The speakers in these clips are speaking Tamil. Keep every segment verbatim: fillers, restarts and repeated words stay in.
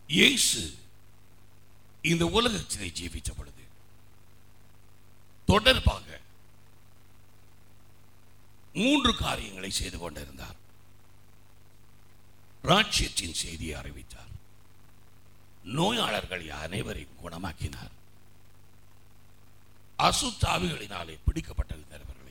இயேசு இந்த உலகத்திலே ஜீவித்த பொழுது தொடர்பாக மூன்று காரியங்களை செய்து கொண்டிருந்தார். ராஜ்யத்தின் செய்தியை அறிவித்தார், நோயாளர்களை அனைவரையும் குணமாக்கினார், அசுத்தாவிகளினாலே பிடிக்கப்பட்டிருந்தவர்களை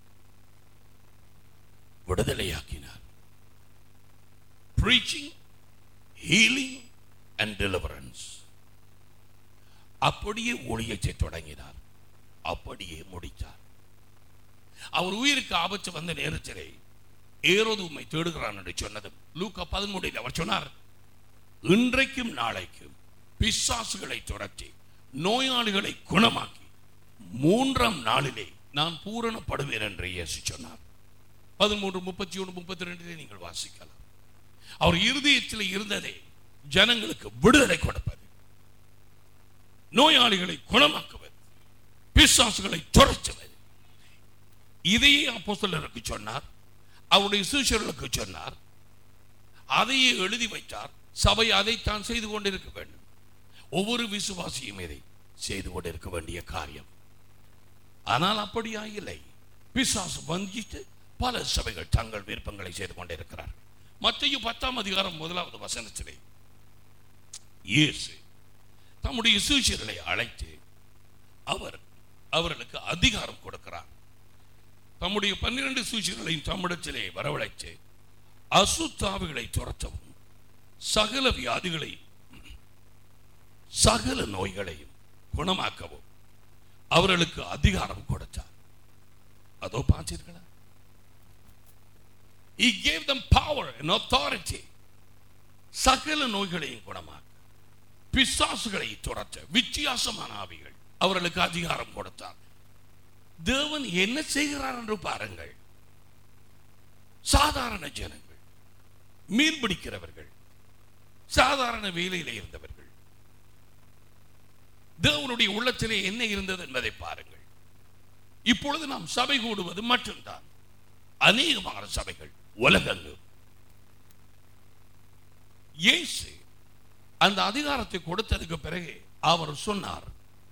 விடுதலையாக்கினார். preaching, healing and deliverance. அப்படியே ஊழியத்தை தொடங்கினார், அப்படியே முடித்தார். அவர் உயிருக்கு ஆபத்து வந்த நேரத்திலே ஏரோது உம்மை தேடுகிறான் என்று சொன்னதும் லூக்கா பதிமூன்றில் அவர் சொன்னார், இன்றைக்கும் நாளைக்கும் பிசாசுகளை துரத்தி நோயாளிகளை குணமாக்கி மூன்றாம் நாளிலே நான் பூரணப்படுவேன் என்று இயேசு சொன்னார். பதிமூன்று முப்பத்தி ஒன்று முப்பத்தி ரெண்டிலே நீங்கள் வாசிக்கலாம். அவர் இருதயத்தில் இருந்ததே ஜனங்களுக்கு விடுதலை கொடுப்பது, நோயாளிகளை குணமாக்குவது, பிசாசுகளை துரத்துவது. இதையே அப்போஸ்தலருக்கு சொன்னார், அவருடைய சீஷர்களுக்கு சொன்னார், அதையே எழுதி வைத்தார். சபை அதைத்தான் செய்து கொண்டிருக்க வேண்டும். ஒவ்வொரு விசுவாசியும் இதை செய்து கொண்டிருக்க வேண்டிய காரியம். ஆனால் அப்படியா இல்லை. பிசாசு வஞ்சித்து பல சபைகள் தங்கள் விருப்பங்களை செய்து கொண்டிருக்கிறார். மத்தேயு பத்தாம் அதிகாரம் முதலாவது வசனத்திலே இயேசு தம்முடைய சீஷர்களை அழைத்து அவர் அவர்களுக்கு அதிகாரம் கொடுக்கிறார். தம்முடைய பன்னிரண்டு சீஷர்களையும் தம்மிடத்திலே வரவழைத்து அசுத்தாவிகளை துரத்தவும் சகல வியாதிகளை சகல நோய்களையும் குணமாக்கவும் அவர்களுக்கு அதிகாரம் கொடுத்தார். அதோ பார்த்தீர்களா? He gave them power and authority. சகல நோய்களையும் குணமாக்க, பிசாசுகளை துரத்த, வித்தியாசமான ஆவிகள் அவர்களுக்கு அதிகாரம் கொடுத்தார். தேவன் என்ன செய்கிறார் என்று பாருங்கள். சாதாரண ஜனங்கள், மீன் பிடிக்கிறவர்கள், சாதாரண வேலையில இருந்தவர்கள், தேவனுடைய உள்ளத்திலே என்ன இருந்தது என்பதை பாருங்கள். இப்பொழுது நாம் சபை கூடுவது மட்டும்தான். அநேகமான சபைகள் உலகெங்கும் இயேசு அந்த அதிகாரத்தை கொடுத்ததுக்கு பிறகு அவர் சொன்னார்,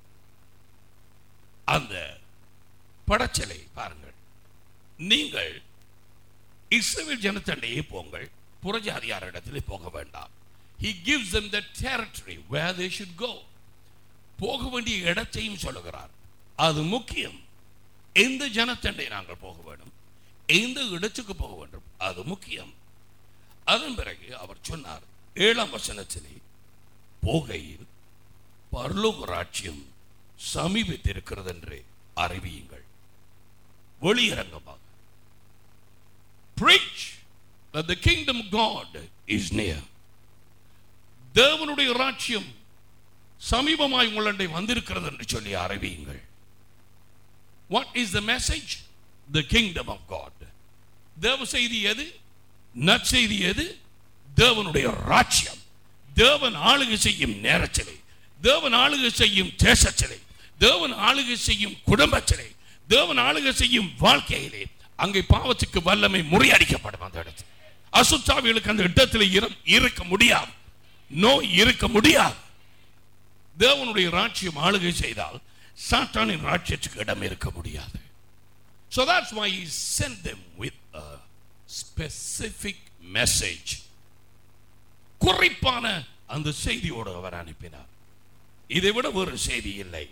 அந்த படச்சலை பாருங்கள், நீங்கள் இஸ்ரவேல் ஜனத்தண்டையே போங்கள், புறஜாதியாரிடத்திலே போக வேண்டாம். He gives them the territory where they should go. போக வேண்டிய இடத்தையும் சொல்லுகிறார். அது முக்கியம். எந்த ஜனத்தண்டை நாங்கள் போக வேண்டும், எந்த இடத்துக்கு போக வேண்டும், அது முக்கியம். அதன் பிறகு அவர் சொன்னார் ஏழாம் வசனத்திலே, போகையில் பரலோக ராஜ்யம் சமீபித்திருக்கிறது என்று அறிவியுங்கள். வெளியரங்கமாக preach that the kingdom of God is near. தேவனுடைய ராஜ்யம் சமீபமாய் உங்களிடை வந்திருக்கிறது என்று சொல்லி அறிவியுங்கள். What is the message? The kingdom of God. தேவ செய்தி எது? நற்செய்தி எது? தேவனுடைய ராஜ்யம். தேவன் ஆளுகை செய்யும் நேரத்திலே, தேவன் ஆளுகை செய்யும் தேசத்திலே, தேவன் ஆளுகை செய்யும் குடும்பத்திலே, தேவன் ஆளுகை செய்யும் வாழ்க்கையிலே அங்கே பாவத்துக்கு வல்லமை முறியடிக்கப்படும். அந்த இடத்தில் அசுத்தாவிகளுக்கு அந்த இடத்தில் இருக்க முடியாது, நோய் இருக்க முடியாது. தேவனுடைய ராஜ்யம் ஆளுகை செய்தால் சாத்தானின் ராஜ்யத்துக்கு இடம் இருக்க முடியாது. So that's why he sent them with a specific message. குறிப்பான அந்த செய்தியோடு அவர் அனுப்பினார். இதை விட ஒரு செய்தி இல்லை.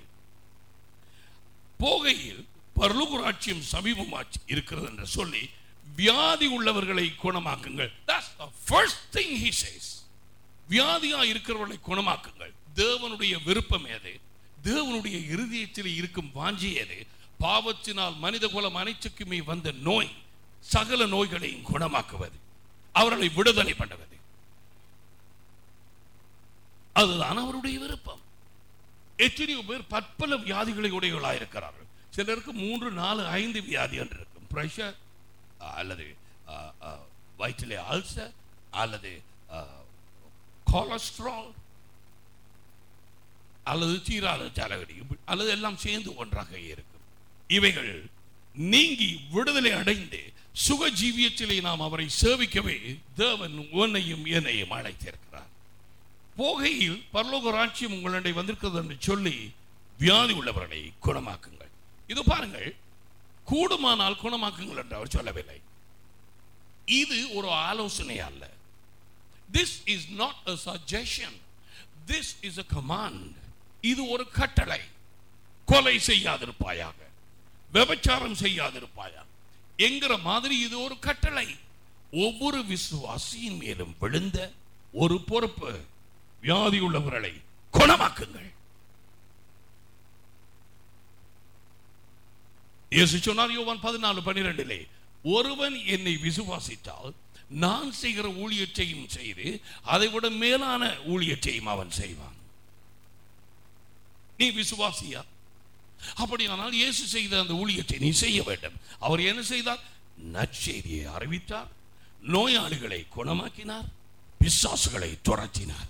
போகையில் பரலோக ராஜ்யம் சமீபமாய் இருக்கிறது என்று சொல்லி வியாதி உள்ளவர்களை குணமாக்குங்கள். That's the first thing he says. வியாதியா இருக்கிறவர்களை குணமாக்குங்கள். தேவனுடைய விருப்பம் எது? தேவனுடைய இருதயத்தில் இருக்கும் வாஞ்சி எது? பாவத்தினால் மனித குலம் அனைத்துக்குமே வந்த நோய், சகல நோய்களையும் குணமாக்குவது, அவர்களை விடுதலை பண்ணுவது, அதுதான் அவருடைய விருப்பம். எத்தனையோ பேர் பற்பல வியாதிகளை உடையவர்களாக இருக்கிறார்கள். சிலருக்கு மூன்று நாலு ஐந்து வியாதி என்று இருக்கும். பிரஷர் அல்லது வயிற்றிலே அல்சர் அல்லது கொலஸ்ட்ரால் அல்லது தீராத தலைவலி அல்லது எல்லாம் சேர்ந்து ஒன்றாக இருக்கும். இவைகள் நீங்கி விடுதலை அடைந்து சுக ஜீவியத்திலே நாம் அவரை சேவிக்கவே தேவன் உன்னையும் என்னையும் அழைத்திருக்கிறார். போகையில் பரலோக ராஜ்யம் உங்களிடம் வந்திருக்கிறது என்று சொல்லி வியாதி உள்ளவர்களை குணமாக்குங்கள். இது பாருங்கள், கூடுமானால் குணமாக்குங்கள் என்று அவர் சொல்லவில்லை. இது ஒரு ஆலோசனை அல்ல. This is not a suggestion. This is a command. இது ஒரு கட்டளை. கொலை செய்யாதிருப்பாயாக, விபச்சாரம் செய்யாதிருப்பாயாக என்கிற மாதிரி இது ஒரு கட்டளை. ஒவ்வொரு விசுவாசியின் மேலும் விழுந்த ஒரு பொறுப்பு, வியாதி உள்ளவர்களை குணமாக்குங்கள். இயேசு சொன்னார் யோவான் பதினாலு பன்னிரண்டிலே, ஒருவன் என்னை விசுவாசித்தால் நான் செய்கிற ஊழியத்தையும் செய்து அதை விட மேலான ஊழியத்தையும் அவன் செய்வான். நீ விசுவாசியா? அப்படியானால் இயேசு செய்த அந்த ஊழியத்தை நீ செய்ய வேண்டும். அவர் என்ன செய்தார்? நற்செய்தியை அறிவித்தார், நோயாளிகளை குணமாக்கினார், பிசாசுகளை துரத்தினார்.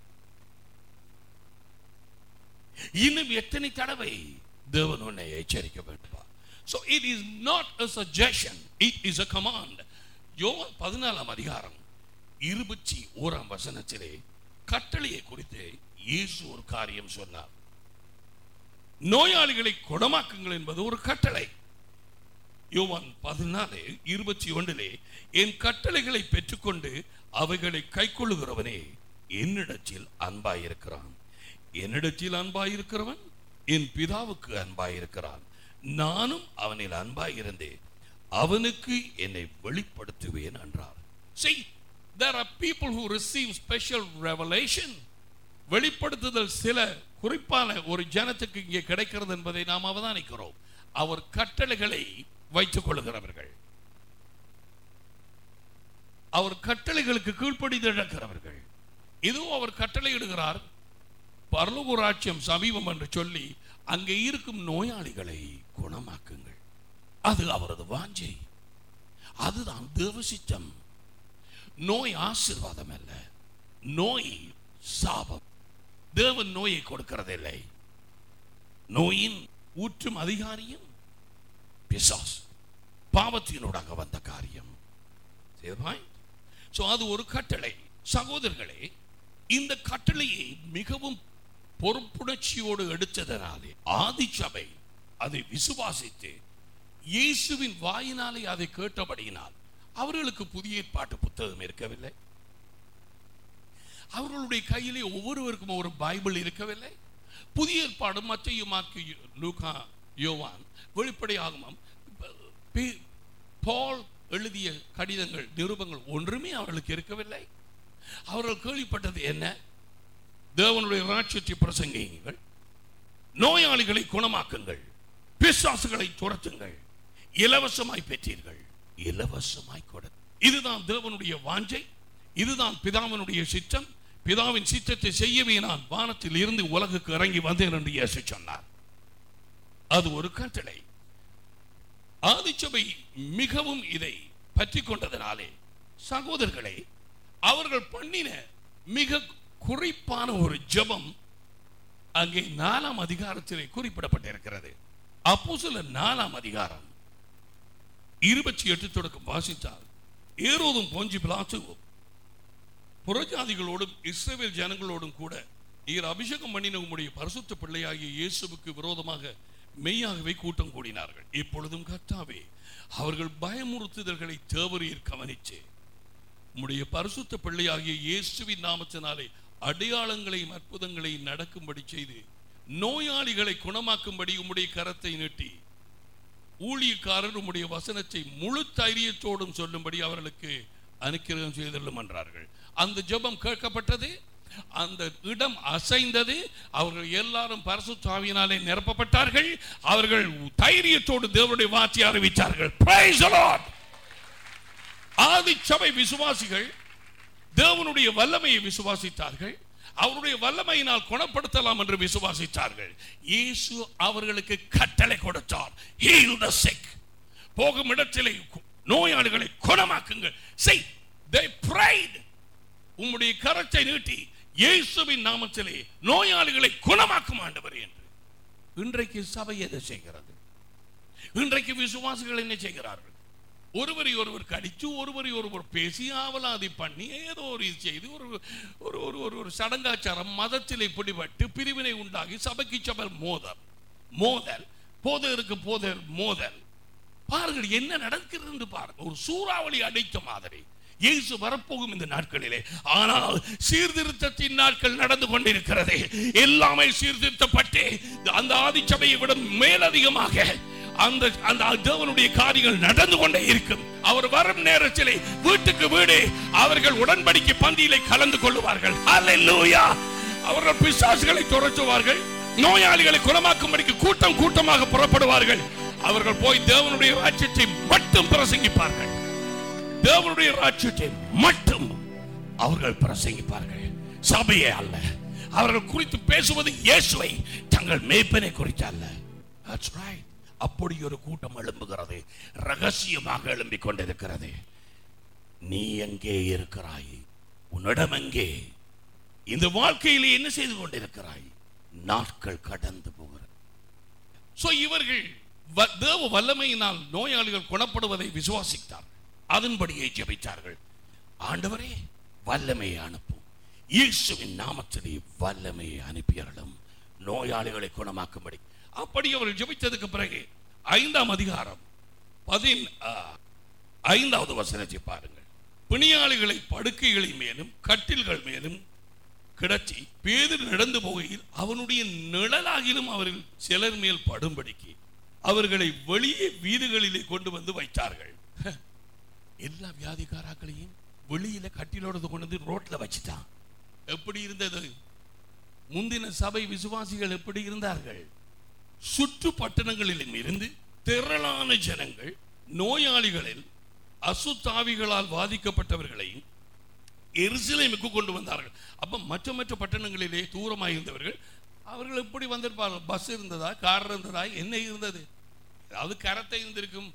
இன்னும் எத்தனை தடவை தேவன் உன்னை எச்சரிக்க வேண்டும்? So it is not a suggestion, it is a command. யோவான் பதினாலாம் அதிகாரம் இருபத்தி ஓராம் வசனத்திலே கட்டளையை குறித்து இயேசு ஒரு காரியம் சொன்னார். நோயாளிகளை குணமாக்குங்கள் என்பது ஒரு கட்டளை. யோவான் பதினாலு இருபத்தி ஒன்றிலே, என் கட்டளைகளை பெற்றுக்கொண்டு அவைகளை கைக்கொள்ளுகிறவனே என்னிடத்தில் அன்பாயிருக்கிறான், என்னிடத்தில் அன்பாயிருக்கிறவன் என் பிதாவுக்கு அன்பாயிருக்கிறான், நானும் அவனில் அன்பாயிருந்து அவனுக்கு என்னை வெளிப்படுத்துவேன் என்றார். See, there are people who receive special revelation. வெளிப்படுத்துதல் சில குறிப்பான ஒரு ஜனத்துக்கு இங்கே கிடைக்கிறது என்பதை நாம் அவதானிக்கிறோம். அவர் கட்டளைகளை வைத்துக் கொள்கிறவர்கள், அவர் கட்டளைகளுக்கு கீழ்ப்படிந்து நடக்கிறவர்கள். இதுவும் அவர் கட்டளை இடுகிறார், பரலோக ராஜ்யம் சமீபம் என்று சொல்லி அங்கே இருக்கும் நோயாளிகளை குணமாக்குங்கள். அது அவரது வாஞ்சை, அதுதான் தேவ சித்தம். நோய் ஆசீர்வாதம் அல்ல, நோய் சாபம். தேவன் நோயை கொடுக்கிறதில்லை. நோயின் ஊற்றும் அதிகாரியும் பிசாசு, பாவத்தினூடாக வந்த காரியம். அது ஒரு கட்டளை. சகோதரர்களே, இந்த கட்டளையை மிகவும் பொறுப்புணர்ச்சியோடு எடுத்ததனாலே ஆதி சபை அதை விசுவாசித்து இயேசுவின் வாயினாலே அதை கேட்டபடியினால் அவர்களுக்கு புதிய ஏற்பாட்டு புத்தகம் இருக்கவில்லை, அவர்களுடைய கையிலே ஒவ்வொருவருக்கும் ஒரு பைபிள் இருக்கவில்லை. புதிய ஏற்பாடு மத்தேயு, மார்க்கு, லூக்கா, யோவான், வெளிப்படையாகமம், பவுல் எழுதிய கடிதங்கள், நிருபங்கள் ஒன்றுமே அவர்களுக்கு இருக்கவில்லை. அவர்கள் கேள்விப்பட்டது என்ன? தேவனுடைய ராஜ்யத்தை பிரசங்கியுங்கள், நோயாளிகளை குணமாக்குங்கள், பிசாசுகளை துரத்துங்கள், இலவசமாய் பெற்றீர்கள், இலவசமாய் கொடு. இதுதான் தேவனுடைய வாஞ்சை, இதுதான் பிதாவினுடைய சித்தம். பிதாவின் சித்தத்தை செய்யவே நான் வானத்தில் இருந்து உலகுக்கு இறங்கி வந்தேன் என்று இயேசு சொன்னார். அது ஒரு கட்டளை. ஆதிச்சபை மிகவும் இதை பற்றி கொண்டதனாலே சகோதரர்களே, அவர்கள் பண்ணின மிக குறிப்பான ஒரு ஜெபம் அங்கே நாலாம் அதிகாரத்திலே குறிப்பிடப்பட்டிருக்கிறது. அப்போஸ்தலர் நாலாம் அதிகாரம் இருபத்தி எட்டு தொடக்கம் வாசித்தால், ஏரோதும் போஞ்சி பிலாத்துவும் புறஜாதிகளோடும் இஸ்ரவேல் ஜனங்களோடும் கூட நீர் அபிஷேகம் பண்ணின உம்முடைய பரிசுத்த பிள்ளையாகிய இயேசுவுக்கு விரோதமாக மெய்யாகவே கூட்டம் கூடினார்கள். இப்பொழுதும் கர்த்தாவே, அவர்கள் பயமுறுத்துதல்களை தேவரீர் கவனிச்சு உம்முடைய பரிசுத்த பிள்ளையாகிய இயேசுவின் நாமத்தினாலே அடையாளங்களையும் அற்புதங்களையும் நடக்கும்படி செய்து நோயாளிகளை குணமாக்கும்படி உம்முடைய கரத்தை நீட்டி ஊழியக்காரர் உம்முடைய வசனத்தை முழு தைரியத்தோடும் சொல்லும்படி அவர்களுக்கு அனுக்கிரகம் செய்தள்ளும் என்றார்கள். அந்த ஜெபம் கேட்கப்பட்டது, அந்த இடம் அசைந்தது, அவர்கள் எல்லாரும் பரிசுத்த ஆவியினாலே நிரப்பப்பட்டார்கள். அவர்கள் தைரியத்தோடு தேவனுடைய வார்த்தையை அறிவித்தார்கள். Praise the Lord. ஆதி சபை விசுவாசிகள் தேவனுடைய வல்லமையை விசுவாசித்தார்கள், அவருடைய வல்லமையினால் குணப்படுத்தலாம் என்று விசுவாசித்தார்கள். இயேசு அவர்களுக்கு கட்டளை கொடுத்தார், heal the sick. போகும் இடத்திலே நோயாளிகளை குணமாக்குங்கள். See, they prayed. உம்முடைய கரத்தை நீட்டி இயேசுவின் நாமத்திலே நோயாளிகளை குணமாக்கும் ஆண்டவர் என்று. இன்றைக்கு சபை எதை செய்கிறது? இன்றைக்கு விசுவாசிகள் என்ன செய்கிறார்கள்? ஒருவரை ஒருவர் கடிச்சு ஒருவரை ஒருவர் பேசி ஆவலாதி பண்ணி ஏதோ ஒரு இது செய்து ஒரு ஒரு ஒரு ஒரு சடங்காச்சாரம் மதத்திலே பிடிபட்டு பிரிவினை உண்டாகி சபைக்கு சபை மோதல் மோதல் போதருக்கு போதர் மோதல். பாருங்கள் என்ன நடக்கிறது என்று பாருங்கள். ஒரு சூறாவளி அடைத்த மாதிரி இயேசு வரப்போகும் இந்த நாட்களிலே. ஆனால் சீர்திருத்தத்தின் நாட்கள் நடந்து கொண்டிருக்கிறது. எல்லாமே சீர்திருத்தப்பட்டு அந்த ஆதிச்சபையை விட மேலதிகமாக அந்த அந்த தேவனுடைய காரியங்கள் நடந்து கொண்டே இருக்கும். அவர் வரும் நேரத்திலே வீட்டுக்கு வீடு அவர்கள் உடன்படிக்கை பந்தியிலே கலந்து கொள்வார்கள். ஹல்லேலூயா. அவர்கள் பிசாசுகளை துரத்துவார்கள். நோயாளிகளை குணமாக்கும்படிக்கு கூட்டம் கூட்டமாக புறப்படுவார்கள். அவர்கள் போய் தேவனுடைய ராஜ்யத்தை மட்டும் பிரசங்கிப்பார்கள். தேவனுடைய ராஜ்யத்தை மட்டும் அவர்கள் பிரசங்கிப்பார்கள், சபையே அல்ல. அவர்கள் குறித்து பேசுவது இயேசுவை, தங்கள் மேய்ப்பனை குறித்து அல்ல. That's right. அப்படி ஒரு கூட்டம் எழும்புகிறது, ரகசியமாக எழும்பிக் கொண்டிருக்கிறது. நீ எங்கே இருக்கிறாய்? உன்னிடம் எங்கே? இந்த வாழ்க்கையிலே என்ன செய்து கொண்டிருக்கிறாய்? நாட்கள் கடந்து போகிறது. சோ இவர்கள் தேவ வல்லமையினால் நோயாளிகள் குணப்படுவதை விசுவாசித்தார். அதன்படியே ஜெபித்தார்கள். ஆண்டவரே வல்லமையை அனுப்பும், இயேசுவின் நாமத்திலே வல்லமையை அனுப்பியறலும் நோயாளிகளை குணமாக்கும்படி. அப்படி அவர்கள் ஜெபித்ததுக்கு பிறகு ஐந்தாம் அதிகாரம் பதின் ஐந்தாவது வசனத்தை பாருங்கள். பிணியாளிகளை படுக்கைகளின் மேலும் கட்டில்கள் மேலும் கிடத்தி பேதுரு நடந்து போகையில் அவனுடைய நிழலாகிலும் அவர்கள் சிலர் மேல் படும்படிக்கு அவர்களை வெளியே வீடுகளிலே கொண்டு வந்து வைத்தார்கள். எல்லா வியாதிகாராக்களையும் வெளியில கட்டிலோட கொண்டு வந்து ரோட்ல வச்சுட்டான். எப்படி இருந்தது? முந்தின சபை விசுவாசிகள் எப்படி இருந்தார்கள்? சுற்று பட்டணங்களிலும் இருந்து திரளான ஜனங்கள் நோயாளிகளில் அசுத்தாவிகளால் பாதிக்கப்பட்டவர்களை எருசலேமுக்கு கொண்டு வந்தார்கள். அப்ப மற்ற மற்ற பட்டணங்களிலே தூரமாக இருந்தவர்கள் அவர்கள் எப்படி வந்திருப்பார்கள்? பஸ் இருந்ததா, கார் இருந்ததா, என்ன இருந்தது? அது கரத்தை இருந்திருக்கும்,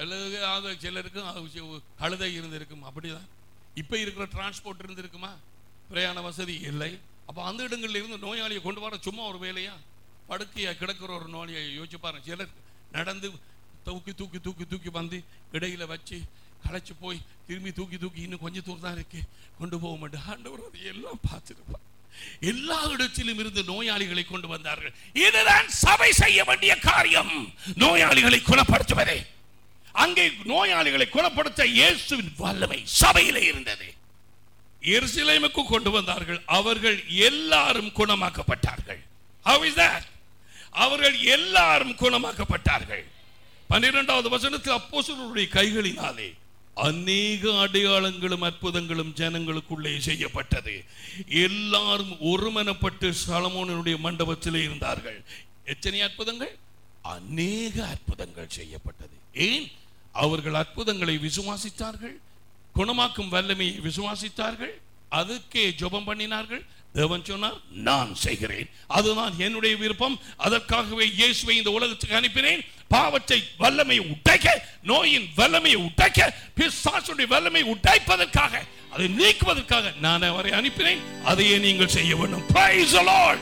சிலருக்கும் கழுதை இருந்திருக்கும். அப்படிதான் இப்ப இருக்கிற டிரான்ஸ்போர்ட் இருந்திருக்குமா? பிரயாண வசதி இல்லை. அப்ப அந்த இடங்கள்ல இருந்து நோயாளியை கொண்டு வர சும்மா ஒரு வேலையா? படுக்கையா கிடக்கிற ஒரு நோயாளியை யோசிச்சு பாருங்க. சிலர் நடந்து தூக்கி தூக்கி தூக்கி தூக்கி வந்து இடையில வச்சு களைச்சு போய் திரும்பி தூக்கி தூக்கி இன்னும் கொஞ்சம் தூரம் தான் இருக்கு கொண்டு போக மாட்டேன். ஆண்டவர் அதை எல்லாம் பார்த்துருப்பார். எல்லா இடத்திலும் இருந்து நோயாளிகளை கொண்டு வந்தார்கள். இதுதான் சபை செய்ய வேண்டிய காரியம், நோயாளிகளை குணப்படுத்துவதே. அங்கே நோயாளிகளை குணப்படுத்த இயேசுவின் வல்லமை சபையிலே இருந்தது. எருசலேமுக்கு கொண்டு வந்தார்கள். அவர்கள் எல்லாரும் குணமாக்கப்பட்டார்கள். How is that? அவர்கள் எல்லாரும் குணமாக்கப்பட்டார்கள். பன்னிரெண்டாவது வசனத்தில் அப்போஸ்தலருடைய கைகளினாலே அநேக அடையாளங்களும் அற்புதங்களும் ஜனங்களுக்குள்ளே செய்யப்பட்டது. எல்லாரும் ஒருமனப்பட்டு சாலமோனுடைய மண்டபத்திலே இருந்தார்கள். எத்தனை அற்புதங்கள்? அநேக அற்புதங்கள் செய்யப்பட்டது. ஏன்? அவர்கள் அற்புதங்களை விசுவாசித்தார்கள், குணமாக்கும் வல்லமையை விசுவாசித்தார்கள், அதுக்கே ஜெபம் பண்ணினார்கள். தேவன் சொன்னார், நான் செய்கிறேன், அதுதான் என்னுடைய விருப்பம், அதற்காகவே இயேசுவை இந்த உலகத்துக்கு அனுப்பினேன். பாவத்தை வல்லமையை உடைக்க, நோயின் வல்லமையை உடைக்க, பிசாசுடைய வல்லமையை உடைப்பதற்காக, அதை நீக்குவதற்காக நான் அவரை அனுப்பினேன். அதையே நீங்கள் செய்ய வேண்டும். Praise the Lord.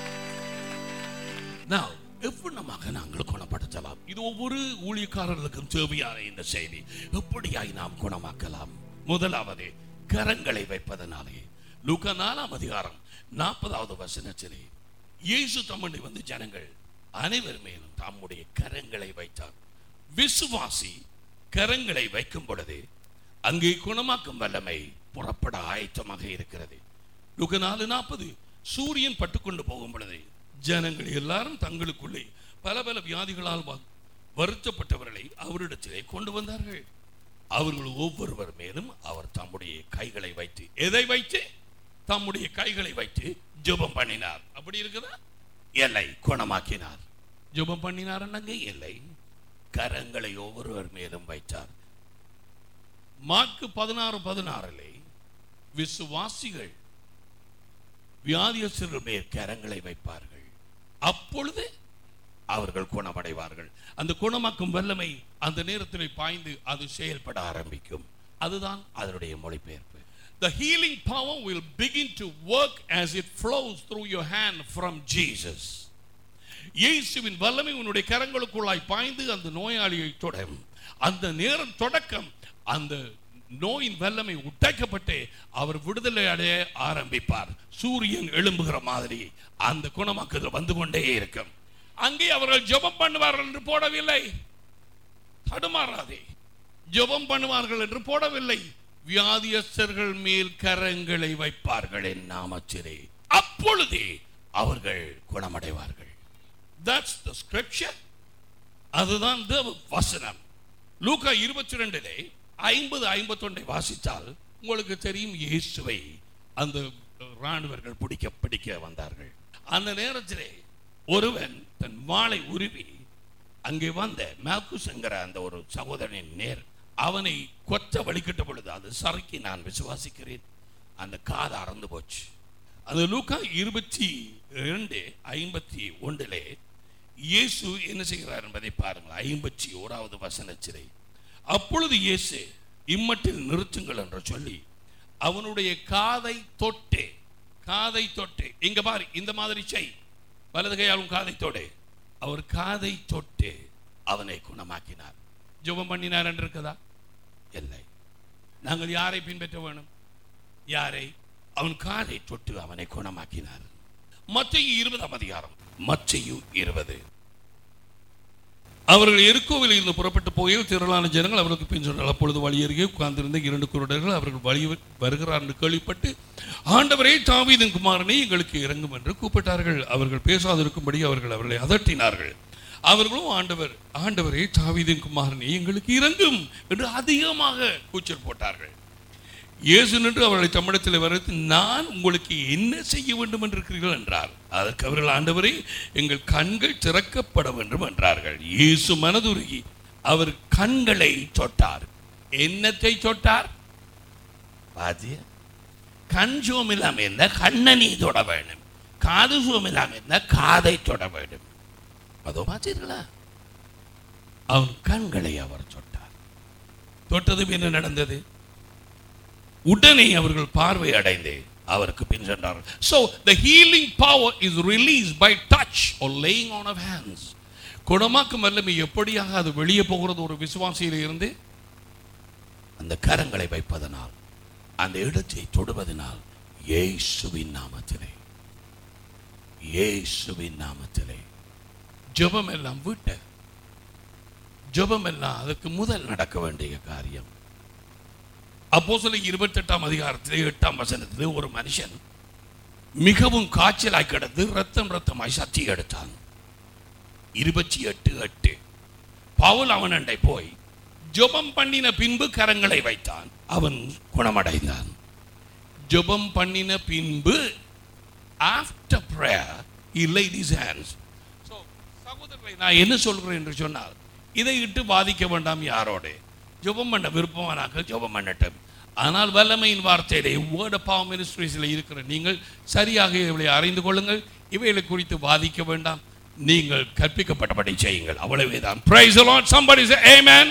Now எவ்வளவாக நாங்கள் குணப்படுத்தலாம்? இது ஒவ்வொரு ஊழியக்காரர்களுக்கும் தேவையான இந்த செய்தி. எப்படியாய் நாம் குணமாக்கலாம்? முதலாவது கரங்களை வைப்பதனாலே. லூக்கா நாலாம் அதிகாரம் நாற்பதாவது வசனத்திலே இயேசு தம்முடைய வந்து ஜனங்கள் அனைவர் மேலும் தம்முடைய கரங்களை வைத்தார். விசுவாசி கரங்களை வைக்கும் பொழுது அங்கே குணமாக்கும் வல்லமை புறப்பட ஆயத்தமாக இருக்கிறது. லூக்கா நாலு நாற்பது சூரியன் பட்டுக்கொண்டு போகும் பொழுது ஜனங்கள் எல்லாரும் தங்களுக்குள்ளே பல பல வியாதிகளால் வருத்தப்பட்டவர்களை அவரிடத்திலே கொண்டு வந்தார்கள். அவர்கள் ஒவ்வொருவர் மேலும் அவர் தம்முடைய கைகளை வைத்து, எதை வைத்து? தம்முடைய கைகளை வைத்து ஜெபம் பண்ணினார். அப்படி இருக்குதா? இல்லை, குணமாக்கினார். ஜெபம் பண்ணினார் இல்லை, கரங்களை ஒவ்வொருவர் மேலும் வைத்தார். மார்க்கு பதினாறு பதினாறிலே விசுவாசிகள் வியாதியஸ்தர்கள் மேல் கரங்களை வைப்பார்கள், அப்பொழுது அவர்கள் குணமடைவார்கள். அந்த குணமாக்கும் வல்லமை அந்த நேரத்தில் பாய்ந்து அது செயல்பட ஆரம்பிக்கும். அதுதான் அதனுடைய மொழிபெயர்ப்பு. The healing power will begin to work as it flows through your hand from Jesus. இயேசுவின் வல்லமை உன்னுடைய கரங்களுக்குள்ளாய் பாய்ந்து அந்த நோயாளியை தொடும். அந்த நேரம் தொடக்கம் அந்த நோயின் வல்லமை உடைக்கப்பட்டு அவர் விடுதலை அடைய ஆரம்பிப்பார். சூரியன் எழும்புகிற மாதிரி அந்த குணமாக்குதல் வந்து கொண்டே இருக்கும். அங்கே அவர்கள் ஜெபம் பண்ணுவார்கள் என்று போடவில்லை, தடுமாறாதே ஜெபம் பண்ணுவார்கள் என்று போடவில்லை. வியாதியஸ்தர்கள் மேல் கரங்களை வைப்பார்கள் என் நாமத்திலே, அப்பொழுதே அவர்கள் குணமடைவார்கள். That's the scripture. அதுதான் தேவ வசனம். லூக்கா இருபத்தி ரெண்டிலே ஐம்பது ஐம்பத்தி ஒன்றை வாசித்தால் உங்களுக்கு தெரியும், இயேசுவை அந்த ராணுவர்கள் பிடிக்க பிடிக்க வந்தார்கள். அந்த நேரத்திலே ஒருவன் தன் வாளை உருவி அங்கே வந்த மால்குஸ் என்கிற அந்த ஒரு சகோதரனின் நேர் அவனை கொத்த வலிக்கிட்ட பொழுது அது சறுக்கி, நான் விசுவாசிக்கிறேன், அந்த காது அறந்து போச்சு. அந்த லூக்கா இருபத்தி இரண்டு ஐம்பத்தி ஒன்றிலே இயேசு என்ன செய்கிறார் என்பதை பாருங்கள். ஐம்பத்தி ஓராவது வசனத்திலே, அப்பொழுது இயேசு இம்மட்டில் நிறுத்துங்கள் என்று சொல்லி அவனுடைய காதை தொட்டு, காதை தொட்டு, இங்க பாரு இந்த மாதிரி செய், வலது கையாலும் காதை தொடு, அவர் காதை தொட்டு அவனை குணமாக்கினார். ஜெபம் பண்ணினார் என்று இருக்குதா? இல்லை. நாங்கள் யாரை பின்பற்ற வேணும்? யாரை? அவன் காதை தொட்டு அவனை குணமாக்கினார். மத்தேயு இருபதாம் அதிகாரம், மத்தேயு இருபது. அவர்கள் எரிகோவில் இருந்து புறப்பட்டு போய் திரளான ஜனங்கள் அவர்களுக்கு பின் சொன்னார்கள். அப்பொழுது வழி அருகே உட்கார்ந்திருந்த இரண்டு குருடர்கள் அவர்கள் வழி வருகிறார் என்று கேள்விப்பட்டு, ஆண்டவரே தாவீதின் குமாரனே எங்களுக்கு இறங்கும் என்று கூப்பிட்டார்கள். அவர்கள் பேசாதிருக்கும்படி அவர்கள் அவர்களை அதட்டினார்கள். அவர்களும் ஆண்டவர் ஆண்டவரே தாவீதின் குமாரனே எங்களுக்கு இறங்கும் என்று அதிகமாக கூச்சல் போட்டார்கள். இயேசு நின்று அவர்களை தம்மிடத்தில் வரத்து, நான் உங்களுக்கு என்ன செய்ய வேண்டும் என்று இருக்கிறீர்கள் என்றார். அதற்கு அவர்கள், ஆண்டவரே எங்கள் கண்கள் திறக்கப்பட வேண்டும் என்றார்கள். இயேசு மனதுருகி அவர் கண்களை தொட்டார். என்னத்தை தொட்டார்? பாத்தியா, கண் சோம் இல்லாம இருந்தா கண்ணை நீ தொட வேண்டும், காது சோம் இல்லாம இருந்தா காதை தொட வேண்டும். அதோ பார்த்தீர்களா, அவன் கண்களை அவர் தொட்டார். தொட்டது என்ன நடந்தது? உடனே அவர்கள் பார்வை அடைந்து அவருக்கு பின் சென்றார்கள். So the healing power is released by touch or laying on of hands. குணமாக்கும் வல்லமை எப்படியாக அது வெளியே போகிறது? ஒரு விசுவாசியிலே இருந்து அந்த கரங்களை வைப்பதனால், அந்த இடத்தை தொடுவதனால், இயேசுவின் நாமத்திலே, இயேசுவின் நாமத்திலே. ஜெபம் எல்லாம் விட்ட ஜெபம் எல்லாம் அதற்கு முதல் நடக்க வேண்டிய காரியம். அப்போஸ்தலர் இருபத்தி எட்டாம் அதிகாரத்திலே எட்டாம் வசனத்திலே ஒரு மனுஷன் மிகவும் காய்ச்சலாய் கிடந்து ரத்தம் ரத்தமாய் சத்தி எடுத்தான். இருபத்தி எட்டு எட்டு. பவுல் அவனண்டை போய் ஜெபம் பண்ணின பின்பு கரங்களை வைத்தான், அவன் குணமடைந்தான். ஜெபம் பண்ணின பின்பு, after prayer he laid his hands. So சகோதரர்களே, நான் என்ன சொல்கிறேன் என்று சொன்னால், இதை இட்டு பாதிக்க வேண்டாம். யாரோட ஜெபம் பண்ண விருப்பமானாக்க ஜெபம் பண்ணட்டும். ஆனால் வல்லமையின் வார்த்தையிலே வேர்ட் ஆஃப் பவர் மினிஸ்ட்ரீஸில் இருக்கிற நீங்கள் சரியாக இவளை அறிந்து கொள்ளுங்கள். இவைகளை குறித்து வாதிக்க வேண்டாம், நீங்கள் கற்பிக்கப்பட்டபடி செய்யுங்கள், அவ்வளவுதான். Praise the Lord. Somebody say amen.